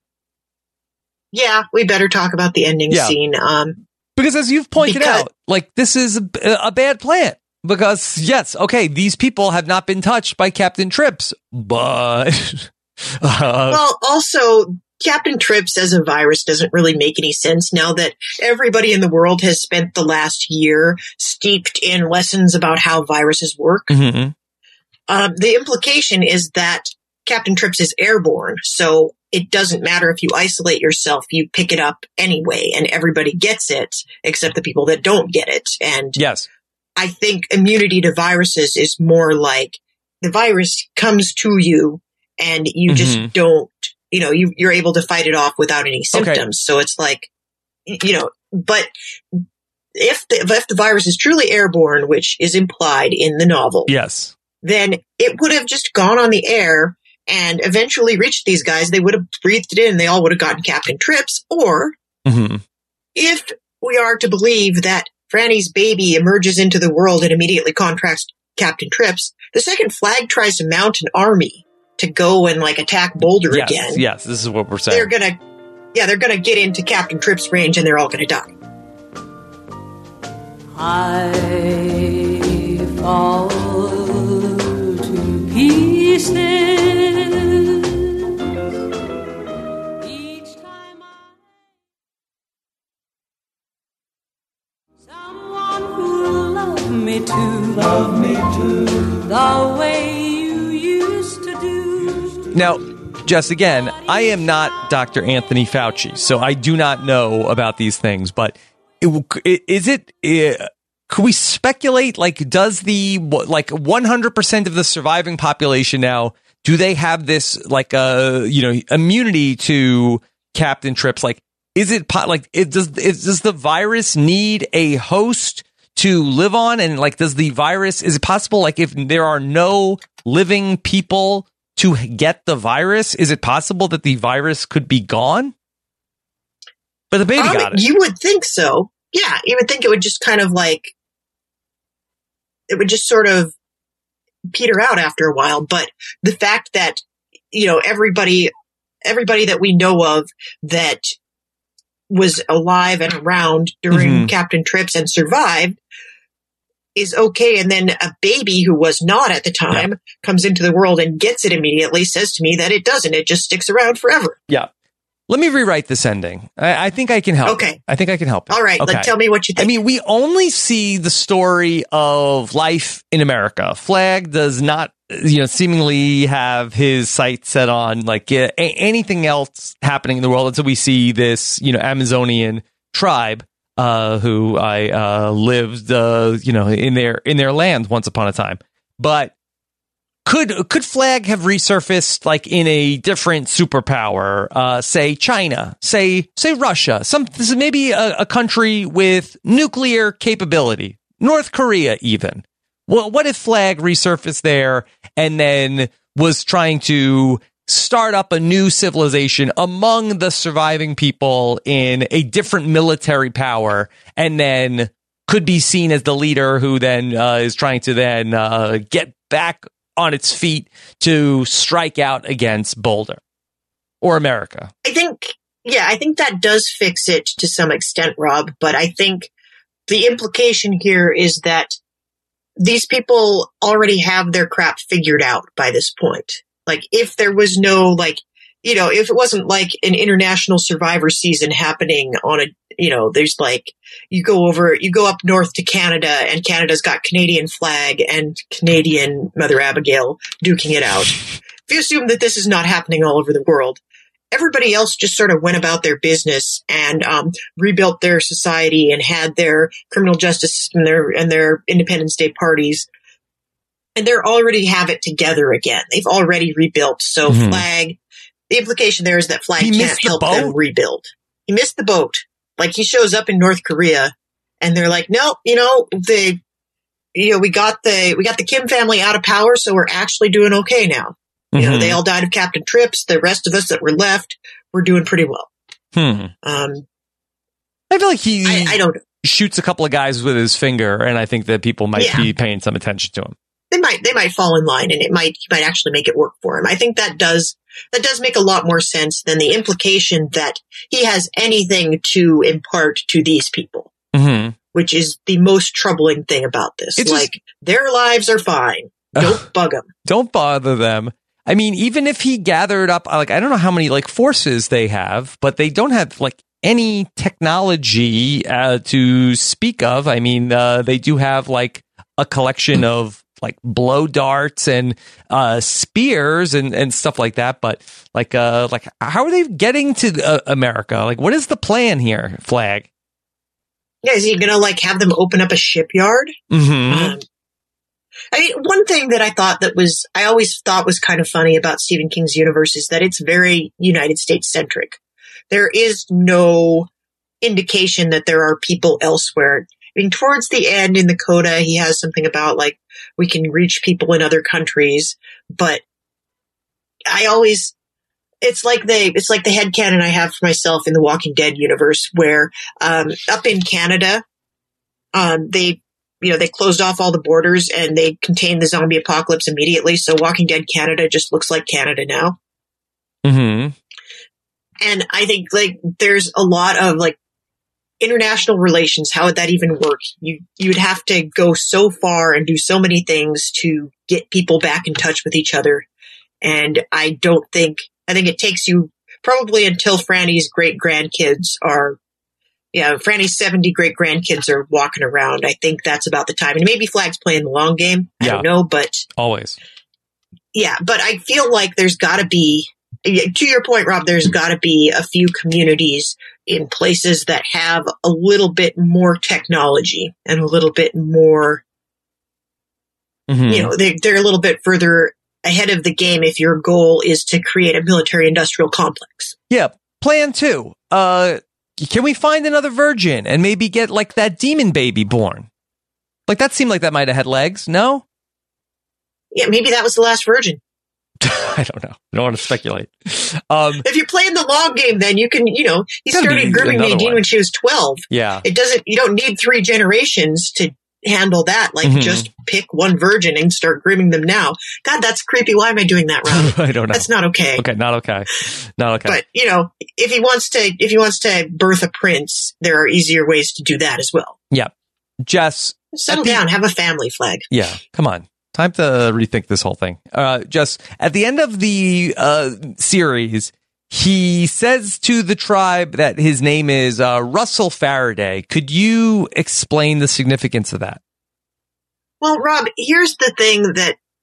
Yeah, we better talk about the ending yeah. scene. Um, because as you've pointed because- out, like this is a, a bad plan. Because yes, okay, these people have not been touched by Captain Trips, but uh, well, also. Captain Trips as a virus doesn't really make any sense now that everybody in the world has spent the last year steeped in lessons about how viruses work. Mm-hmm. Um, the implication is that Captain Trips is airborne, so it doesn't matter if you isolate yourself, you pick it up anyway, and everybody gets it, except the people that don't get it. And yes, I think immunity to viruses is more like the virus comes to you and you mm-hmm. just don't, you know, you, you're able to fight it off without any symptoms. Okay. So it's like, you know, but if the, if the virus is truly airborne, which is implied in the novel, yes, then it would have just gone on the air and eventually reached these guys. They would have breathed it in. They all would have gotten Captain Trips. Or mm-hmm. if we are to believe that Franny's baby emerges into the world and immediately contracts Captain Trips, the second Flag tries to mount an army to go and like attack Boulder yes, again. Yes, this is what we're saying. They're gonna, yeah, they're gonna get into Captain Trips' range and they're all gonna die. I fall to pieces each time I someone who loved me too, love me too, the way you used to do. Now, Jess, again, I am not Doctor Anthony Fauci, so I do not know about these things, but it, is it, uh, could we speculate, like, does the, like, one hundred percent of the surviving population now, do they have this, like, uh, you know, immunity to Captain Trips? Like, is it, like, it, does, it, does the virus need a host to live on? And, like, does the virus, is it possible, like, if there are no living people to get the virus, is it possible that the virus could be gone? But the baby um, got it. You would think so. Yeah, you would think it would just kind of like, it would just sort of peter out after a while. But the fact that, you know, everybody, everybody that we know of that was alive and around during mm-hmm. Captain Trips and survived is okay. And then a baby who was not at the time yeah. comes into the world and gets it immediately, says to me that it doesn't. It just sticks around forever. Yeah. Let me rewrite this ending. I, I think I can help. Okay. I think I can help. All right. Okay. Like, tell me what you think. I mean, we only see the story of life in America. Flag does not you know, seemingly have his sights set on like uh, a- anything else happening in the world. And so we see this, you know, Amazonian tribe uh, who I uh, lived, uh, you know, in their in their land once upon a time. But could could Flag have resurfaced like in a different superpower, uh, say China, say say Russia, some maybe a, a country with nuclear capability, North Korea even? Well, what if Flag resurfaced there and then was trying to start up a new civilization among the surviving people in a different military power, and then could be seen as the leader who then uh, is trying to then uh, get back on its feet to strike out against Boulder or America? I think, yeah, I think that does fix it to some extent, Rob, but I think the implication here is that these people already have their crap figured out by this point. Like, if there was no, like, you know, if it wasn't like an international Survivor season happening on a, you know, there's like, you go over, you go up north to Canada, and Canada's got Canadian Flag and Canadian Mother Abigail duking it out. If you assume that this is not happening all over the world, everybody else just sort of went about their business and um, rebuilt their society and had their criminal justice system and their, and their Independence Day parties. And they already have it together again. They've already rebuilt. So mm-hmm. Flag, the implication there is that Flag he can't help the them rebuild. He missed the boat. Like, he shows up in North Korea and they're like, no, you know, they, you know, we got the, we got the Kim family out of power. So we're actually doing okay now. You know, mm-hmm. they all died of Captain Trips. The rest of us that were left, we're doing pretty well. Hmm. Um, I feel like he I, I don't shoots a couple of guys with his finger, and I think that people might yeah. be paying some attention to him. They might, they might fall in line, and it might, he might actually make it work for him. I think that does, that does make a lot more sense than the implication that he has anything to impart to these people, mm-hmm. which is the most troubling thing about this. It's like, just, their lives are fine. Don't bug them. Don't bother them. I mean, even if he gathered up, like, I don't know how many like forces they have, but they don't have like any technology uh, to speak of. I mean, uh, they do have like a collection of like blow darts and uh, spears and, and stuff like that. But like, uh, like, how are they getting to uh, America? Like, what is the plan here, Flag? Yeah, is he gonna like have them open up a shipyard? Mm-hmm. Um, I mean, one thing that I thought that was, I always thought was kind of funny about Stephen King's universe is that it's very United States centric. There is no indication that there are people elsewhere. I mean, towards the end in the coda, he has something about like, we can reach people in other countries, but I always, it's like the, it's like the headcanon I have for myself in the Walking Dead universe where, um, up in Canada, um, they, you know, they closed off all the borders and they contained the zombie apocalypse immediately. So Walking Dead Canada just looks like Canada now. Mm-hmm. And I think like there's a lot of like international relations. How would that even work? You, you'd have to go so far and do so many things to get people back in touch with each other. And I don't think, I think it takes you probably until Franny's great grandkids are Yeah, Franny's seventy great grandkids are walking around. I think that's about the time. And maybe Flag's playing the long game. I yeah, don't know, but always. Yeah, but I feel like there's got to be, to your point, Rob, there's got to be a few communities in places that have a little bit more technology and a little bit more, mm-hmm. you know, they, they're a little bit further ahead of the game if your goal is to create a military industrial complex. Yeah, plan two. Uh, Can we find another virgin and maybe get like that demon baby born? Like that seemed like that might have had legs. No? Yeah, maybe that was the last virgin. I don't know. I don't want to speculate. Um, if you're playing the long game, then you can, you know, he started grooming Nadine when she was twelve. Yeah. It doesn't, you don't need three generations to handle that. Like mm-hmm. just pick one virgin and start grooming them now. God, that's creepy. Why am I doing that, Rob? I don't know. That's not okay. Okay. Not okay. Not okay. But, you know, if he wants to, if he wants to birth a prince, there are easier ways to do that as well. Yeah. Jess. Settle the, down. Have a family, Flag. Yeah. Come on. Time to rethink this whole thing. Uh, just at the end of the uh, series, he says to the tribe that his name is uh, Russell Faraday. Could you explain the significance of that? Well, Rob, here's the thing that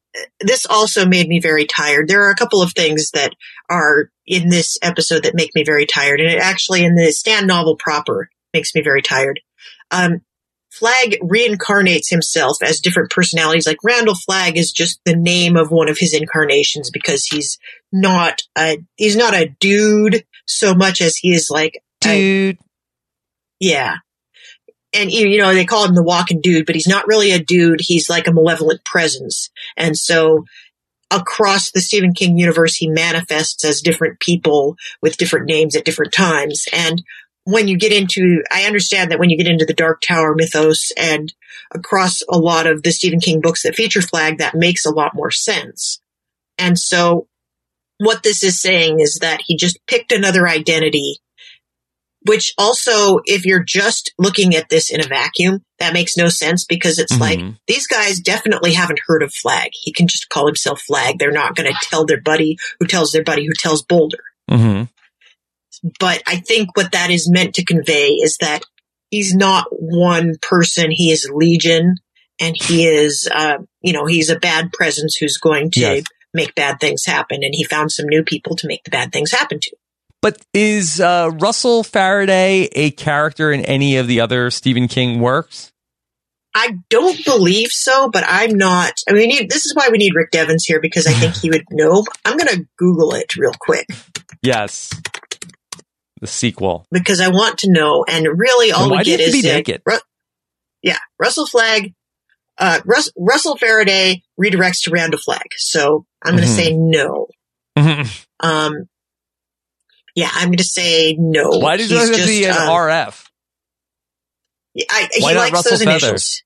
this also made me very tired. There are a couple of things that are in this episode that make me very tired, and it actually in the Stan novel proper makes me very tired. Um, Flagg reincarnates himself as different personalities. Like Randall Flagg is just the name of one of his incarnations because he's not a he's not a dude so much as he is like dude. A, yeah. And, you know, they call him the walking dude, but he's not really a dude. He's like a malevolent presence. And so across the Stephen King universe, he manifests as different people with different names at different times. And when you get into, I understand that when you get into the Dark Tower mythos and across a lot of the Stephen King books that feature Flagg, that makes a lot more sense. And so what this is saying is that he just picked another identity, which also, if you're just looking at this in a vacuum, that makes no sense because it's mm-hmm. like, these guys definitely haven't heard of Flagg. He can just call himself Flagg. They're not going to tell their buddy who tells their buddy who tells Boulder. Mm-hmm. But I think what that is meant to convey is that he's not one person. He is legion, and he is, uh, you know, he's a bad presence who's going to yes. make bad things happen. And he found some new people to make the bad things happen to. But is uh, Russell Faraday a character in any of the other Stephen King works? I don't believe so, but I'm not. I mean, we need, this is why we need Rick Devens here, because I think he would know. I'm going to Google it real quick. Yes. The sequel. Because I want to know, and really all and we get is... Why do you have to be naked? Ru- yeah, Russell Flagg, uh, Rus- Russell Faraday redirects to Randall Flagg. So I'm going to mm-hmm. say no. Mm-hmm. Um. Yeah, I'm going to say no. Why did you have to be an um, R F? I, he Why not likes Russell those Feathers? initials.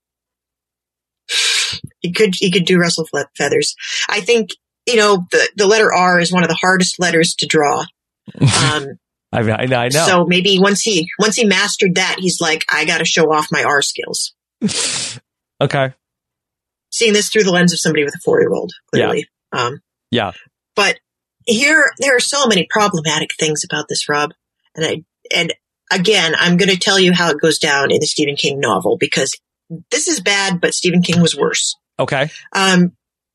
He could he could do Russell Feathers. I think, you know, the, the letter R is one of the hardest letters to draw. Um, I, I know. So maybe once he once he mastered that, he's like, I got to show off my R skills. Okay. Seeing this through the lens of somebody with a four-year-old, clearly. Yeah. Um, yeah. But here, there are so many problematic things about this, Rob. And I, and again, I'm going to tell you how it goes down in the Stephen King novel, because this is bad, but Stephen King was worse. Okay. Um,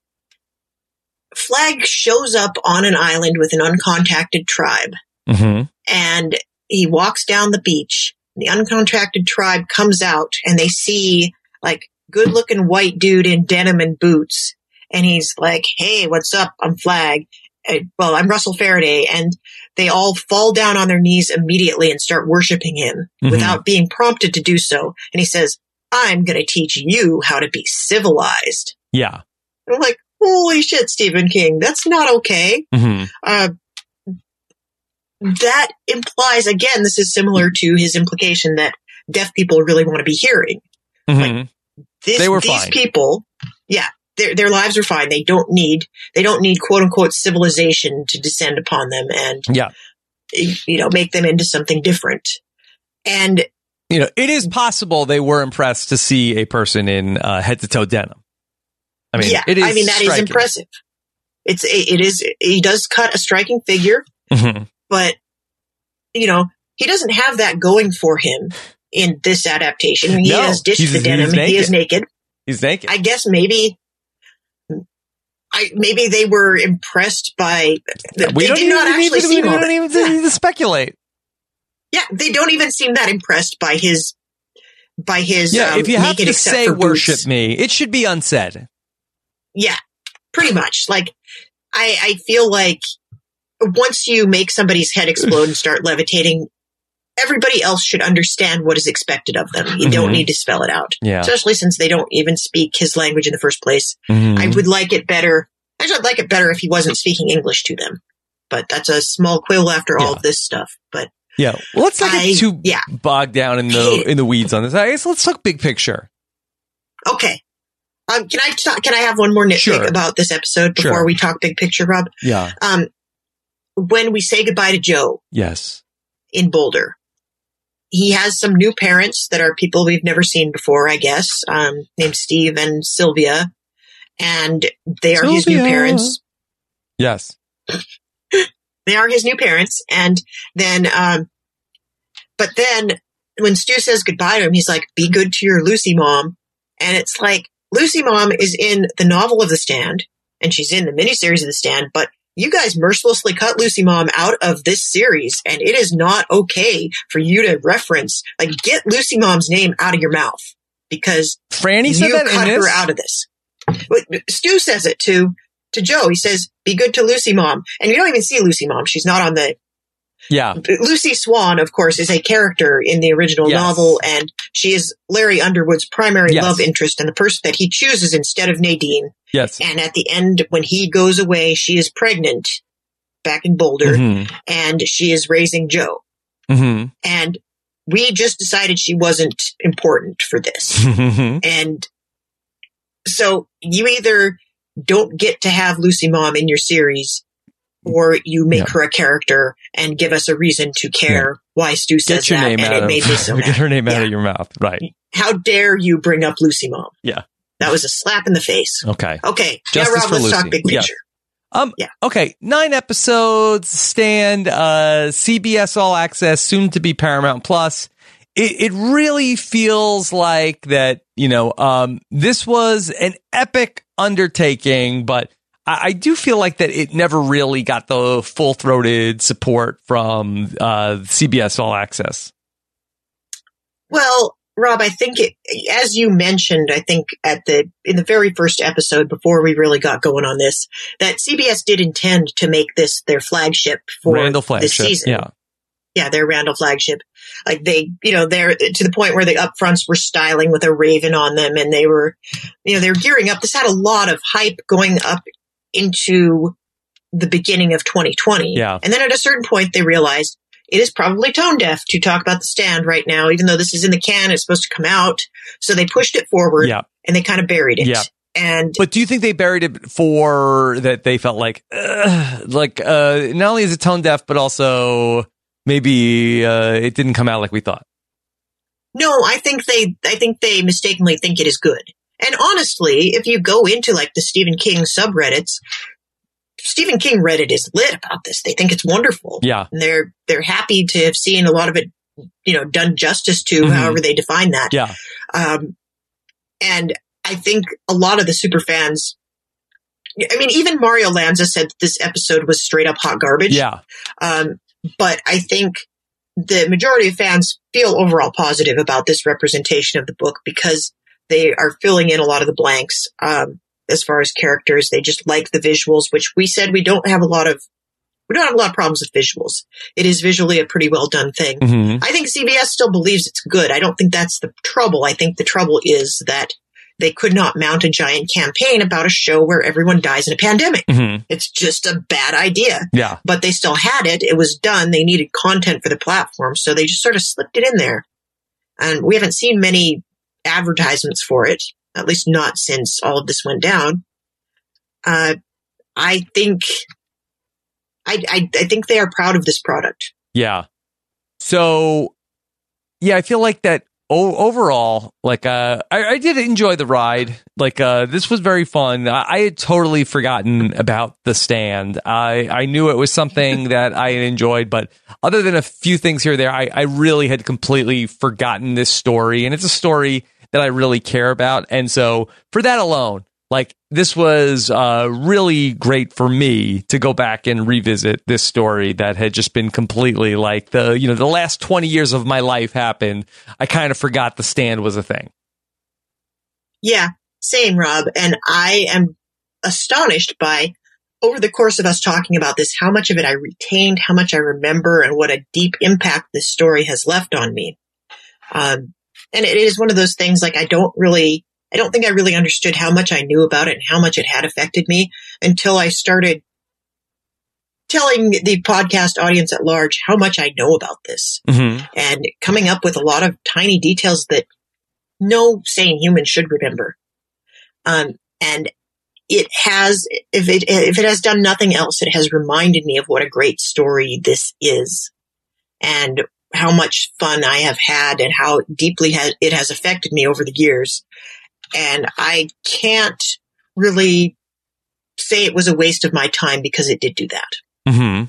Flagg shows up on an island with an uncontacted tribe. Mm-hmm. And he walks down the beach. The uncontacted tribe comes out and they see like good looking white dude in denim and boots. And he's like, hey, what's up? I'm Flagg. Well, I'm Russell Faraday, and they all fall down on their knees immediately and start worshiping him mm-hmm. without being prompted to do so. And he says, I'm going to teach you how to be civilized. Yeah. And I'm like, holy shit, Stephen King, that's not okay. Mm-hmm. Uh, that implies, again, this is similar to his implication that deaf people really want to be hearing. Mm-hmm. Like, this, they were these fine. people, yeah. Their, their lives are fine. They don't need, they don't need quote unquote civilization to descend upon them and, yeah. you know, make them into something different. And, you know, it is possible they were impressed to see a person in uh, head to toe denim. I mean, yeah, it is I mean, that striking. is impressive. It's, it is, he does cut a striking figure, mm-hmm. but, you know, he doesn't have that going for him in this adaptation. He no, has ditched the denim. He is naked. He's naked. I guess maybe. I, maybe they were impressed by. They we don't did even not actually need, seem. We don't even yeah. need to speculate. Yeah, they don't even seem that impressed by his. By his. Yeah, um, if you have to say "worship boots. me," it should be unsaid. Yeah, pretty much. Like, I, I feel like once you make somebody's head explode and start levitating, everybody else should understand what is expected of them. You mm-hmm. don't need to spell it out. Yeah. Especially since they don't even speak his language in the first place. Mm-hmm. I would like it better. Actually, I'd like it better if he wasn't speaking English to them. But that's a small quibble after yeah. all of this stuff. But yeah, well, let's not get I, too yeah. bogged down in the in the weeds on this. I guess let's talk big picture. Okay. Um, can I talk, can I have one more nitpick sure. about this episode before sure. we talk big picture, Rob? Yeah. Um, when we say goodbye to Joe. Yes. In Boulder. He has some new parents that are people we've never seen before, I guess, um, named Steve and Sylvia. And they are Sylvia. his new parents. Yes. They are his new parents. And then, um, but then when Stu says goodbye to him, he's like, be good to your Lucy mom. And it's like, Lucy mom is in the novel of The Stand. and she's in the miniseries of The Stand, but you guys mercilessly cut Lucy Mom out of this series, and it is not okay for you to reference, like, get Lucy Mom's name out of your mouth, because Franny said you that in cut her this? out of this. Stu says it to, to Joe. He says, be good to Lucy Mom. And you don't even see Lucy Mom. She's not on the... Yeah. Lucy Swan, of course, is a character in the original Yes. novel, and she is Larry Underwood's primary Yes. love interest and the person that he chooses instead of Nadine. Yes. And at the end, when he goes away, she is pregnant back in Boulder, Mhm. and she is raising Joe. Mm-hmm. And we just decided she wasn't important for this. And so you either don't get to have Lucy Mom in your series, or you make Yeah. her a character and give us a reason to care why Stu says Get your that, name and out it of made me so get mad. her name out Yeah. of your mouth. Right. How dare you bring up Lucy Mom? Yeah. That was a slap in the face. Okay. Okay. Justice yeah, Rob, for let's Lucy. talk big Yeah. picture. Um, Yeah. okay. Nine episodes, Stand, uh, C B S All Access, soon to be Paramount Plus. It, it really feels like that, you know, um, this was an epic undertaking, but I, I do feel like that it never really got the full throated support from, uh, C B S All Access. Well, Rob, I think it, as you mentioned, I think at the, in the very first episode before we really got going on this, that C B S did intend to make this their flagship for Randall this flagship. season. Yeah. Yeah, their Randall flagship. Like they, you know, they're to the point where the upfronts were styling with a raven on them, and they were, you know, they were gearing up. This had a lot of hype going up into the beginning of twenty twenty. Yeah. And then at a certain point, they realized it is probably tone deaf to talk about The Stand right now, even though this is in the can, it's supposed to come out. So they pushed it forward, Yeah. and they kind of buried it. Yeah. And But do you think they buried it for that they felt like, uh, like, uh, not only is it tone deaf, but also maybe, uh, it didn't come out like we thought? no, I think they, I think they mistakenly think it is good. And honestly, if you go into like the Stephen King subreddits, Stephen King Reddit is lit about this. They think it's wonderful. Yeah. And they're, they're happy to have seen a lot of it, you know, done justice to, Mhm. however they define that. Yeah. Um, and I think a lot of the super fans, I mean, even Mario Lanza said that this episode was straight up hot garbage. Yeah. Um, but I think the majority of fans feel overall positive about this representation of the book because they are filling in a lot of the blanks. Um, as far as characters, they just like the visuals, which we said we don't have a lot of, we don't have a lot of problems with visuals. It is visually a pretty well done thing. Mhm. I think C B S still believes it's good. I don't think that's the trouble. I think the trouble is that they could not mount a giant campaign about a show where everyone dies in a pandemic. Mhm. It's just a bad idea. Yeah. But they still had it. It was done. They needed content for the platform. So they just sort of slipped it in there. And we haven't seen many advertisements for it, at least not since all of this went down. Uh, I think, I, I, I think they are proud of this product. Yeah. So, yeah, I feel like that o- overall, like, uh, I, I did enjoy the ride. Like, uh, this was very fun. I, I had totally forgotten about The Stand. I, I knew it was something that I had enjoyed, but other than a few things here or there, I, I really had completely forgotten this story. And it's a story that I really care about. And so for that alone, like, this was uh, really great for me to go back and revisit this story that had just been completely like the, you know, the last twenty years of my life happened. I kind of forgot The Stand was a thing. Yeah, same, Rob. And I am astonished by, over the course of us talking about this, how much of it I retained, how much I remember, and what a deep impact this story has left on me. Um, and it is one of those things, like, I don't really, I don't think I really understood how much I knew about it and how much it had affected me until I started telling the podcast audience at large how much I know about this Mm-hmm. and coming up with a lot of tiny details that no sane human should remember. Um, and it has, if it, if it has done nothing else, it has reminded me of what a great story this is and how much fun I have had and how deeply ha- it has affected me over the years. And I can't really say it was a waste of my time because it did do that. Mm-hmm.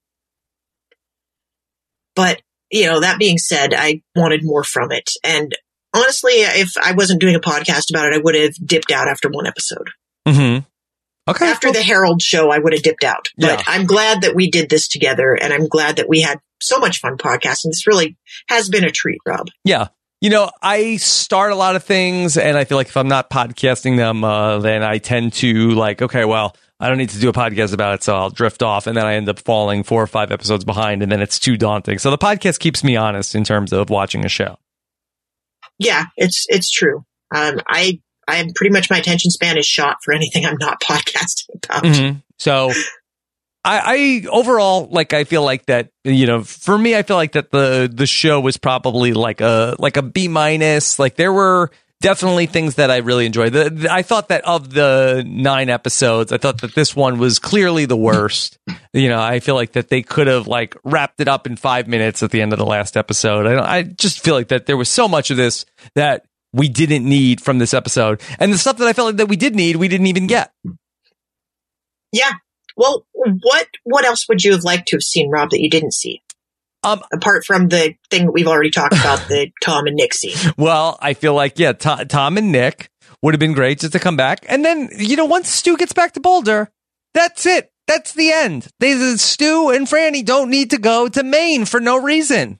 But, you know, that being said, I wanted more from it. And honestly, if I wasn't doing a podcast about it, I would have dipped out after one episode. Mm-hmm. Okay. After well, the Herald show, I would have dipped out. But Yeah. I'm glad that we did this together, and I'm glad that we had so much fun podcasting. This really has been a treat, Rob. Yeah. You know, I start a lot of things, and I feel like if I'm not podcasting them, uh, then I tend to like, okay, well, I don't need to do a podcast about it, so I'll drift off, and then I end up falling four or five episodes behind, and then it's too daunting. So the podcast keeps me honest in terms of watching a show. Yeah, it's it's true. Um, I I'm pretty much my attention span is shot for anything I'm not podcasting about. Mm-hmm. So I, I overall, like, I feel like that, you know, for me, I feel like that the the show was probably like a like a B minus. Like, there were definitely things that I really enjoyed. The, the, I thought that of the nine episodes, I thought that this one was clearly the worst. You know, I feel like that they could have like wrapped it up in five minutes at the end of the last episode. I, I just feel like that there was so much of this that we didn't need from this episode, and the stuff that I felt like that we did need, we didn't even get. Yeah. Well, what what else would you have liked to have seen, Rob, that you didn't see? Um, Apart from the thing that we've already talked about, the Tom and Nick scene. Well, I feel like, yeah, Tom, Tom and Nick would have been great just to come back. And then, you know, once Stu gets back to Boulder, that's it. That's the end. They, the Stu and Franny don't need to go to Maine for no reason.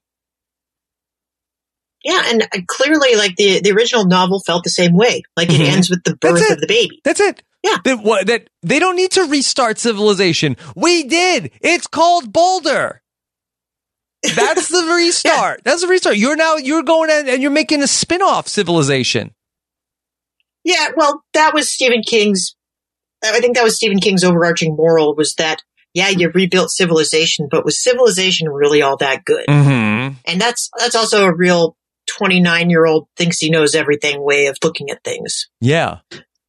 Yeah, and uh, clearly, like, the, the original novel felt the same way. Like, it Mhm. ends with the birth That's it. of the baby. That's it. Yeah. That, what, that they don't need to restart civilization. We did. It's called Boulder. That's the restart. That's the restart. You're now, you're going in and you're making a spin-off civilization. Yeah, well, that was Stephen King's, I think that was Stephen King's overarching moral was that, yeah, you rebuilt civilization, but was civilization really all that good? Mm-hmm. And that's, that's also a real twenty-nine-year-old thinks he knows everything way of looking at things. Yeah.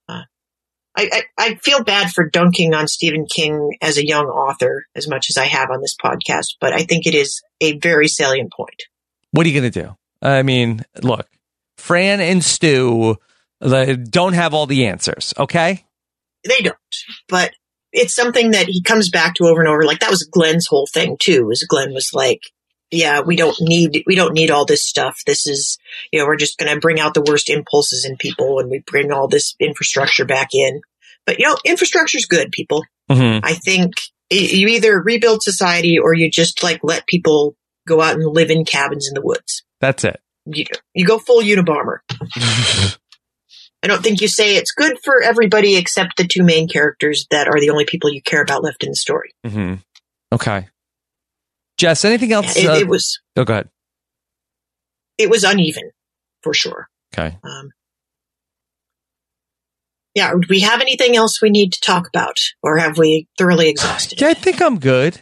I, I, I feel bad for dunking on Stephen King as a young author as much as I have on this podcast, but I think it is a very salient point. What are you going to do? I mean, look, Fran and Stu uh, don't have all the answers, okay? They don't, but it's something that he comes back to over and over. Like, that was Glenn's whole thing too, was Glenn was like, yeah, we don't need, we don't need all this stuff. This is, you know, we're just going to bring out the worst impulses in people and we bring all this infrastructure back in. But, you know, infrastructure's good, people. Mm-hmm. I think you either rebuild society or you just like let people go out and live in cabins in the woods. That's it. You, you go full Unabomber. I don't think you say it's good for everybody except the two main characters that are the only people you care about left in the story. Mm-hmm. Okay. Jess, anything else? It, uh, it was, oh, go ahead. it was uneven for sure. Okay. Um, yeah. Do we have anything else we need to talk about or have we thoroughly exhausted? Yeah, I think I'm good.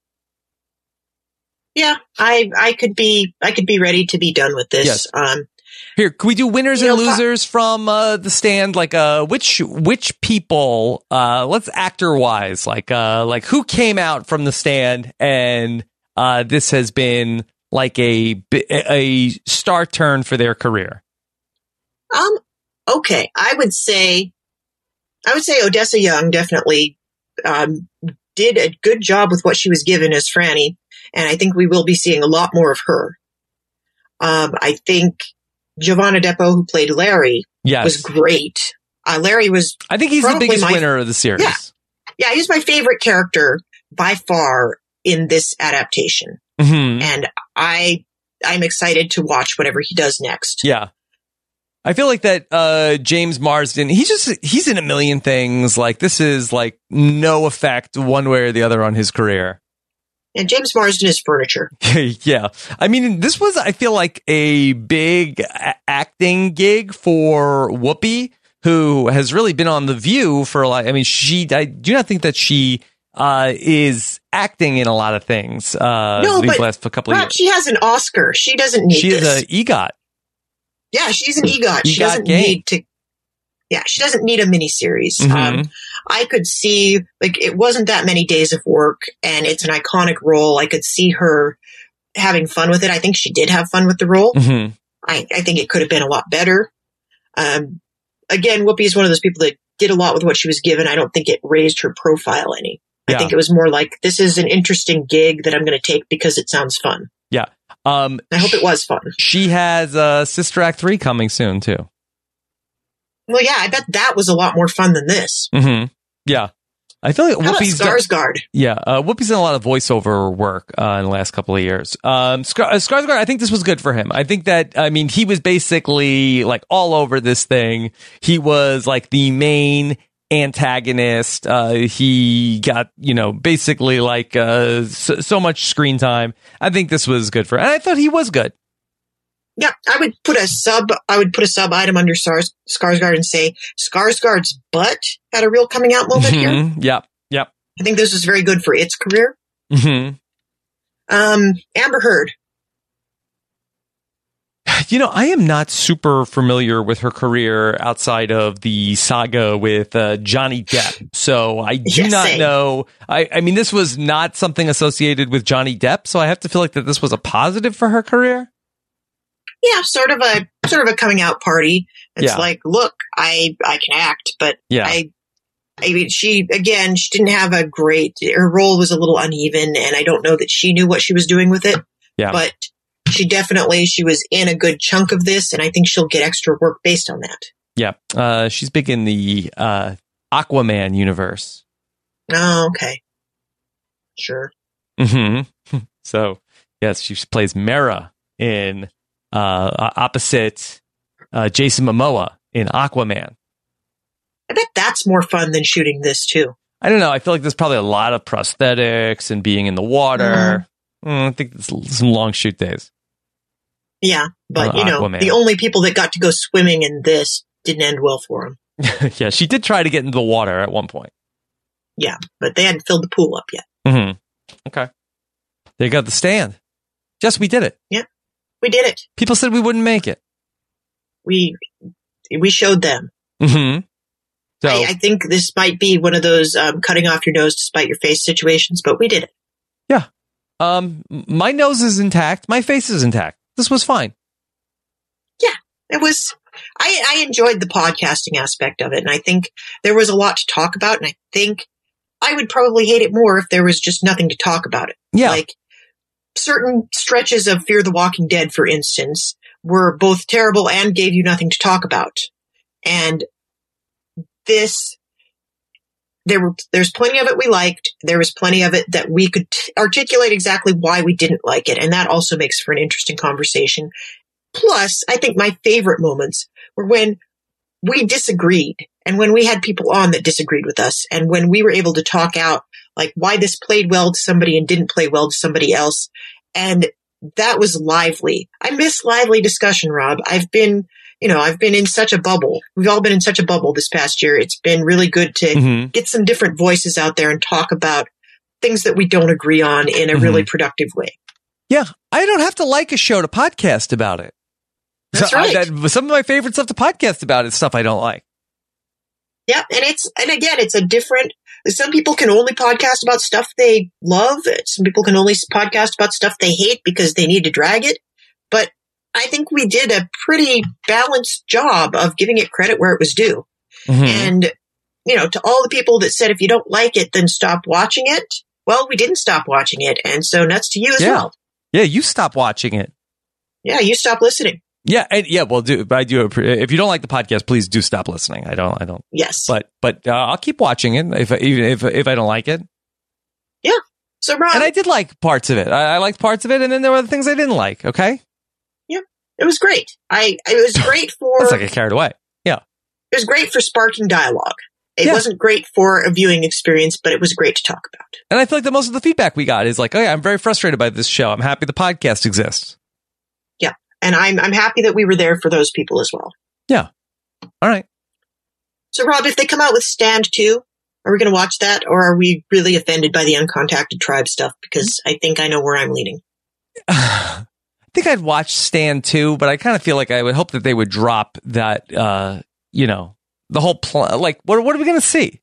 Yeah, I, I could be, I could be ready to be done with this. Yes. Um, Here, can we do winners You and know, losers from uh, the stand? Like, uh, which which people? Uh, let's actor wise, like, uh, like who came out from the stand, and uh, this has been like a a star turn for their career. Um, okay. I would say, I would say Odessa Young definitely, um, did a good job with what she was given as Franny. And I think we will be seeing a lot more of her. Um, I think Giovanna Depo, who played Larry, Yes, was great. Uh, Larry was, I think he's the probably biggest my- winner of the series. Yeah. yeah, he's my favorite character by far in this adaptation. Mhm. And I, I'm excited to watch whatever he does next. Yeah. I feel like that uh, James Marsden, he's just, he's in a million things. Like, this is like no effect one way or the other on his career. And James Marsden is furniture. Yeah. I mean, this was, I feel like, a big a- acting gig for Whoopi, who has really been on The View for a lot. I mean, she, I do not think that she uh, is acting in a lot of things uh, No, these but last couple of Rob, years. she has an Oscar. She doesn't need She is this. a EGOT. Yeah, she's an EGOT. She EGOT doesn't game. need to. Yeah, she doesn't need a miniseries. Mhm. Um, I could see, like, it wasn't that many days of work, and it's an iconic role. I could see her having fun with it. I think she did have fun with the role. Mhm. I, I think it could have been a lot better. Um, again, Whoopi is one of those people that did a lot with what she was given. I don't think it raised her profile any. Yeah. I think it was more like, this is an interesting gig that I'm going to take because it sounds fun. Yeah. Um, I hope it was fun. She has uh, Sister Act three coming soon, too. Well, yeah, I bet that was a lot more fun than this. Mm-hmm. Yeah. I feel like How about Whoopi's done, Skarsgård? yeah, uh, Whoopi's done a lot of voiceover work uh, in the last couple of years. Um, Skar- uh, Skarsgård, I think this was good for him. I think that, I mean, he was basically like all over this thing. He was like the main antagonist. Uh, he got, you know, basically like uh, so, so much screen time. I think this was good for him. And I thought he was good. Yeah, I would put a sub. I would put a sub item under Skars- Skarsgård and say Skarsgård's butt had a real coming out moment here. Mm-hmm. Yep, yep. I think this was very good for its career. Mm-hmm. Um, Amber Heard. You know, I am not super familiar with her career outside of the saga with uh, Johnny Depp. So I do Yeah, not same. know. I, I mean, this was not something associated with Johnny Depp. So I have to feel like that this was a positive for her career. Yeah, sort of a sort of a coming out party. It's Yeah. like, look, I I can act, but Yeah. I. I mean, she again. She didn't have a great. Her role was a little uneven, and I don't know that she knew what she was doing with it. Yeah. But she definitely she was in a good chunk of this, and I think she'll get extra work based on that. Yeah. Uh, she's big in the uh, Aquaman universe. Oh, okay, sure. Mm-hmm. So, yes, she plays Mera in uh, opposite uh, Jason Momoa in Aquaman. I bet that's more fun than shooting this too. I don't know. I feel like there's probably a lot of prosthetics and being in the water. Mm, I think it's some long shoot days. Yeah, but Uh, you know, Aquaman. the only people that got to go swimming in this didn't end well for them. Yeah, she did try to get into the water at one point. Yeah, but they hadn't filled the pool up yet. Mm-hmm. Okay. They got the stand. Jess, we did it. Yeah, we did it. People said we wouldn't make it. We we showed them. Mm-hmm. So I, I think this might be one of those um, cutting off your nose to spite your face situations, but we did it. yeah, um, my nose is intact. My face is intact. This was fine. Yeah, it was. I, I enjoyed the podcasting aspect of it, and I think there was a lot to talk about. And I think I would probably hate it more if there was just nothing to talk about it. Yeah. Like certain stretches of Fear the Walking Dead, for instance, were both terrible and gave you nothing to talk about. And this, there were, there's plenty of it we liked. There was plenty of it that we could t- articulate exactly why we didn't like it. And that also makes for an interesting conversation. Plus, I think my favorite moments were when we disagreed and when we had people on that disagreed with us and when we were able to talk out like why this played well to somebody and didn't play well to somebody else. And that was lively. I miss lively discussion, Rob. I've been, you know, I've been in such a bubble. We've all been in such a bubble this past year. It's been really good to Mm-hmm. get some different voices out there and talk about things that we don't agree on in a Mhm. really productive way. Yeah, I don't have to like a show to podcast about it. That's So, I- right. that- some of my favorite stuff to podcast about is stuff I don't like. Yeah, and it's and again, it's a different. Some people can only podcast about stuff they love. Some people can only podcast about stuff they hate because they need to drag it. But I think we did a pretty balanced job of giving it credit where it was due. Mhm. And you know, to all the people that said if you don't like it, then stop watching it. Well, we didn't stop watching it, and so nuts to you as Yeah. well. Yeah, you stop watching it. Yeah, you stop listening. Yeah, and yeah, well, do but I do. appre- If you don't like the podcast, please do stop listening. I don't. I don't. Yes, But but uh, I'll keep watching it if even if if I don't like it. yeah. So Rob, And I did like parts of it. I, I liked parts of it, and then there were the things I didn't like. Okay, it was great. I it was great for. that's like I carried away. Yeah, It was great for sparking dialogue. It Yeah. wasn't great for a viewing experience, but it was great to talk about. and I feel like that most of the feedback we got is like, oh yeah, I'm very frustrated by this show. I'm happy the podcast exists. Yeah. And I'm I'm happy that we were there for those people as well. Yeah. All right. So Rob, if they come out with Stand two, are we going to watch that, or are we really offended by the Uncontacted Tribe stuff? Because I think I know where I'm leaning. I think I'd watch Stand two, but I kind of feel like I would hope that they would drop that. Uh, you know, the whole plan. Like, what what are we going to see?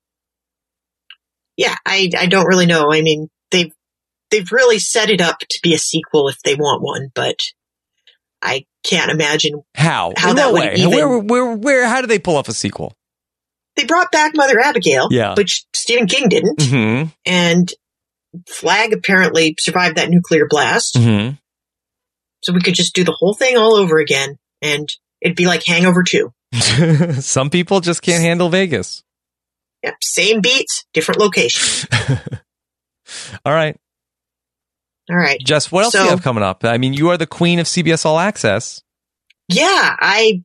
Yeah, I I don't really know. I mean, they've they've really set it up to be a sequel if they want one, but I can't imagine. How? How In that what would way? even- Where, where, where, how do they pull off a sequel? They brought back Mother Abigail, Yeah. which Stephen King didn't, Mm-hmm. and Flag apparently survived that nuclear blast. Mm-hmm. So we could just do the whole thing all over again, and it'd be like Hangover two. Some people just can't handle Vegas. Yep. Same beats, different location. All right. All right. Jess, what else so, do you have coming up? I mean, you are the queen of C B S All Access. Yeah, I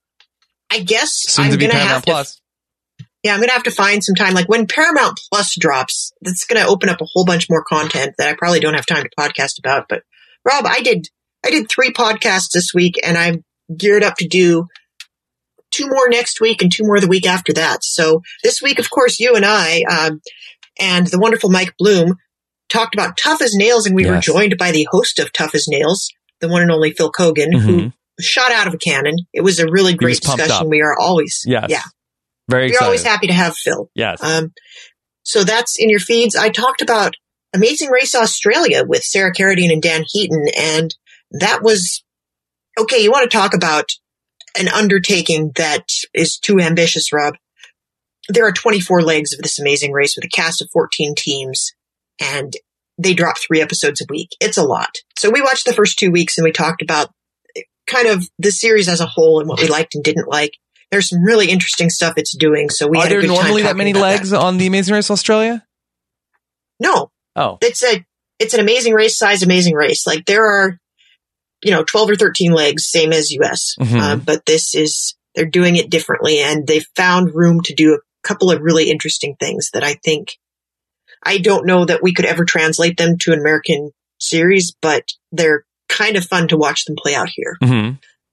I guess Soon I'm to be going to Paramount have to. Plus. Yeah, I'm going to have to find some time. Like when Paramount Plus drops, that's going to open up a whole bunch more content that I probably don't have time to podcast about. But Rob, I did I did three podcasts this week, and I'm geared up to do two more next week and two more the week after that. So this week, of course, you and I um, and the wonderful Mike Bloom talked about Tough as Nails, and we Yes. were joined by the host of Tough as Nails, the one and only Phil Kogan, Mhm. who shot out of a cannon. It was a really was great pumped discussion. up. We are always, Yes. yeah, Very we're excited. always happy to have Phil. Yes. Um, so that's in your feeds. I talked about Amazing Race Australia with Sarah Carradine and Dan Heaton, and that was, okay, you want to talk about an undertaking that is too ambitious, Rob. There are twenty-four legs of this amazing race with a cast of fourteen teams, and they drop three episodes a week. It's a lot. So we watched the first two weeks and we talked about kind of the series as a whole and what we liked and didn't like. There's some really interesting stuff it's doing. So we Are had there a good time normally that talking many about legs that. on the Amazing Race Australia? No, Oh. it's a it's an amazing race size, amazing race. Like there are, you know, twelve or thirteen legs, same as U S. Mhm. Uh, but this is they're doing it differently, and they've found room to do a couple of really interesting things that I think I don't know that we could ever translate them to an American series, but they're kind of fun to watch them play out here. hmm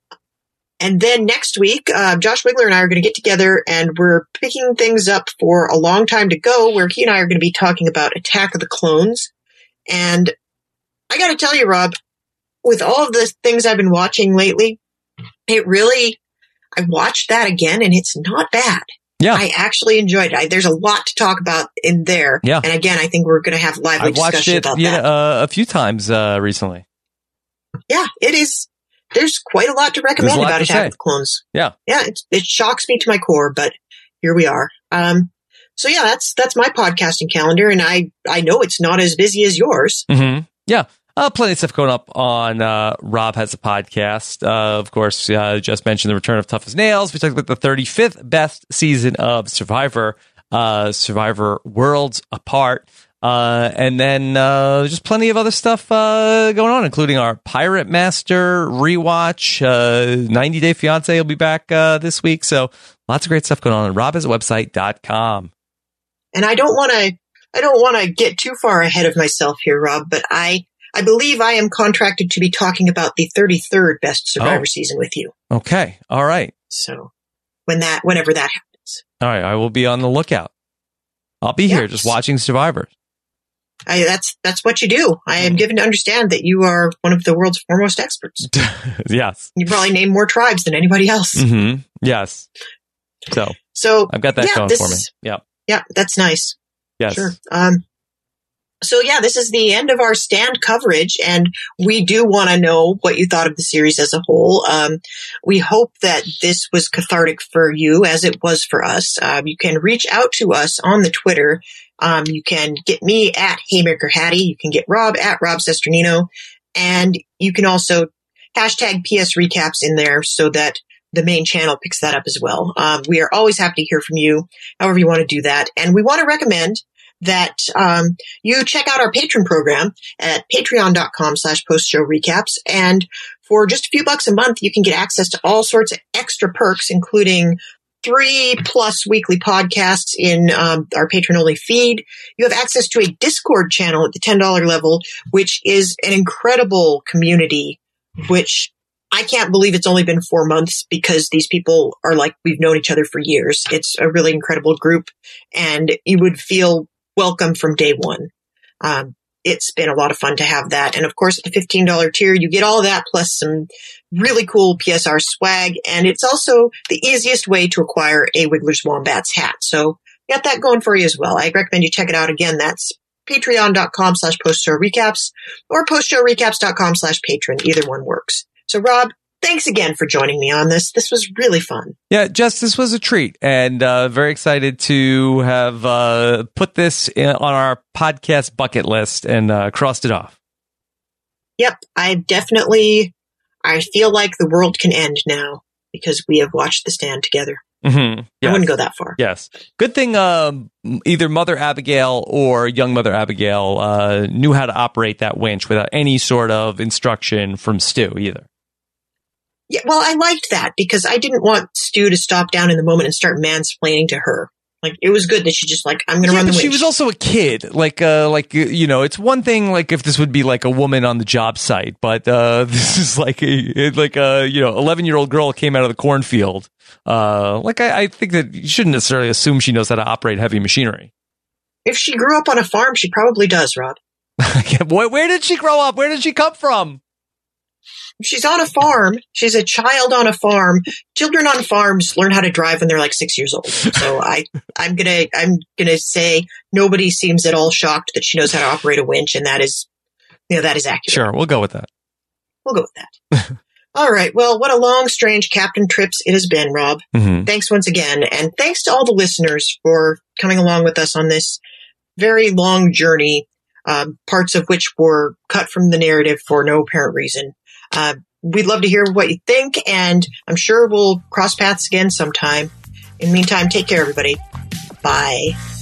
And then next week, uh, Josh Wigler and I are going to get together and we're picking things up for a long time to go, where he and I are going to be talking about Attack of the Clones. And I got to tell you, Rob, with all of the things I've been watching lately, it really, I watched that again and it's not bad. Yeah. I actually enjoyed it. I, there's a lot to talk about in there. Yeah. And again, I think we're going to have lively I've watched discussion it about yeah, that. uh, a few times uh, recently. Yeah, it is. There's quite a lot to recommend There's a lot about to Attack say. of the Clones. Yeah. Yeah, it, it shocks me to my core, but here we are. Um, so yeah, that's that's my podcasting calendar, and I I know it's not as busy as yours. hmm Yeah. Uh, plenty of stuff going up on uh, Rob Has a Podcast. Uh, of course, uh, just mentioned the return of Tough as Nails. We talked about the thirty-fifth best season of Survivor, uh, Survivor Worlds Apart. Uh, and then uh, just plenty of other stuff uh, going on, including our Pirate Master rewatch. Uh, ninety Day Fiancé will be back uh, this week. So lots of great stuff going on at rob has a website dot com. And I don't want to I don't want to get too far ahead of myself here, Rob, but I I believe I am contracted to be talking about the thirty-third best Survivor Oh. season with you. Okay. All right. So when that whenever that happens, All right. I will be on the lookout. I'll be Yes. here just watching Survivor. I, that's that's what you do. I am given to understand that you are one of the world's foremost experts. Yes. You probably name more tribes than anybody else. hmm Yes. So So I've got that yeah, going this for me. is- Yeah. Yeah, that's nice. Yes. Sure. Um, so yeah, this is the end of our stand coverage, and we do want to know what you thought of the series as a whole. Um, we hope that this was cathartic for you as it was for us. Um, you can reach out to us on the Twitter. Um, you can get me at Haymaker Hattie. You can get Rob at Rob Sesternino, and you can also hashtag P S recaps in there so that the main channel picks that up as well. Um, we are always happy to hear from you, however you want to do that. And we want to recommend that um, you check out our patron program at patreon.com slash post-show recaps. And for just a few bucks a month, you can get access to all sorts of extra perks, including three plus weekly podcasts in um, our patron-only feed. You have access to a Discord channel at the ten dollars level, which is an incredible community, which I can't believe it's only been four months because these people are like, we've known each other for years. It's a really incredible group, and you would feel welcome from day one. Um, it's been a lot of fun to have that. And of course, at the fifteen dollars tier, you get all of that plus some really cool P S R swag. And it's also the easiest way to acquire a Wiggler's Wombats hat. So got that going for you as well. I recommend you check it out. Again, that's patreon.com slash post-show recaps or postshowrecaps.com slash patron. Either one works. So Rob, thanks again for joining me on this. This was really fun. Yeah, Jess, this was a treat, and uh, very excited to have uh, put this in, on our podcast bucket list and uh, crossed it off. Yep, I definitely, I feel like the world can end now because we have watched The Stand together. Mm-hmm. I Yes. wouldn't go that far. Yes. Good thing um, either Mother Abigail or young Mother Abigail uh, knew how to operate that winch without any sort of instruction from Stu either. Yeah, well, I liked that because I didn't want Stu to stop down in the moment and start mansplaining to her. Like, it was good that she just like, I'm going to Yeah, run the but winch. she was also a kid. Like, uh, like you know, it's one thing like if this would be like a woman on the job site, but uh, this is like a like a you know eleven year old girl came out of the cornfield. Uh, like I, I think that you shouldn't necessarily assume she knows how to operate heavy machinery. If she grew up on a farm, she probably does, Rob. Boy, where did she grow up? Where did she come from? She's on a farm. She's a child on a farm. Children on farms learn how to drive when they're like six years old. So I, I'm gonna, I'm gonna say nobody seems at all shocked that she knows how to operate a winch, and that is, you know, that is accurate. Sure, we'll go with that. We'll go with that. All right. Well, what a long, strange Captain Trips it has been, Rob. Mm-hmm. Thanks once again, and thanks to all the listeners for coming along with us on this very long journey. Uh, parts of which were cut from the narrative for no apparent reason. Uh, we'd love to hear what you think, and I'm sure we'll cross paths again sometime. In the meantime, take care, everybody. Bye.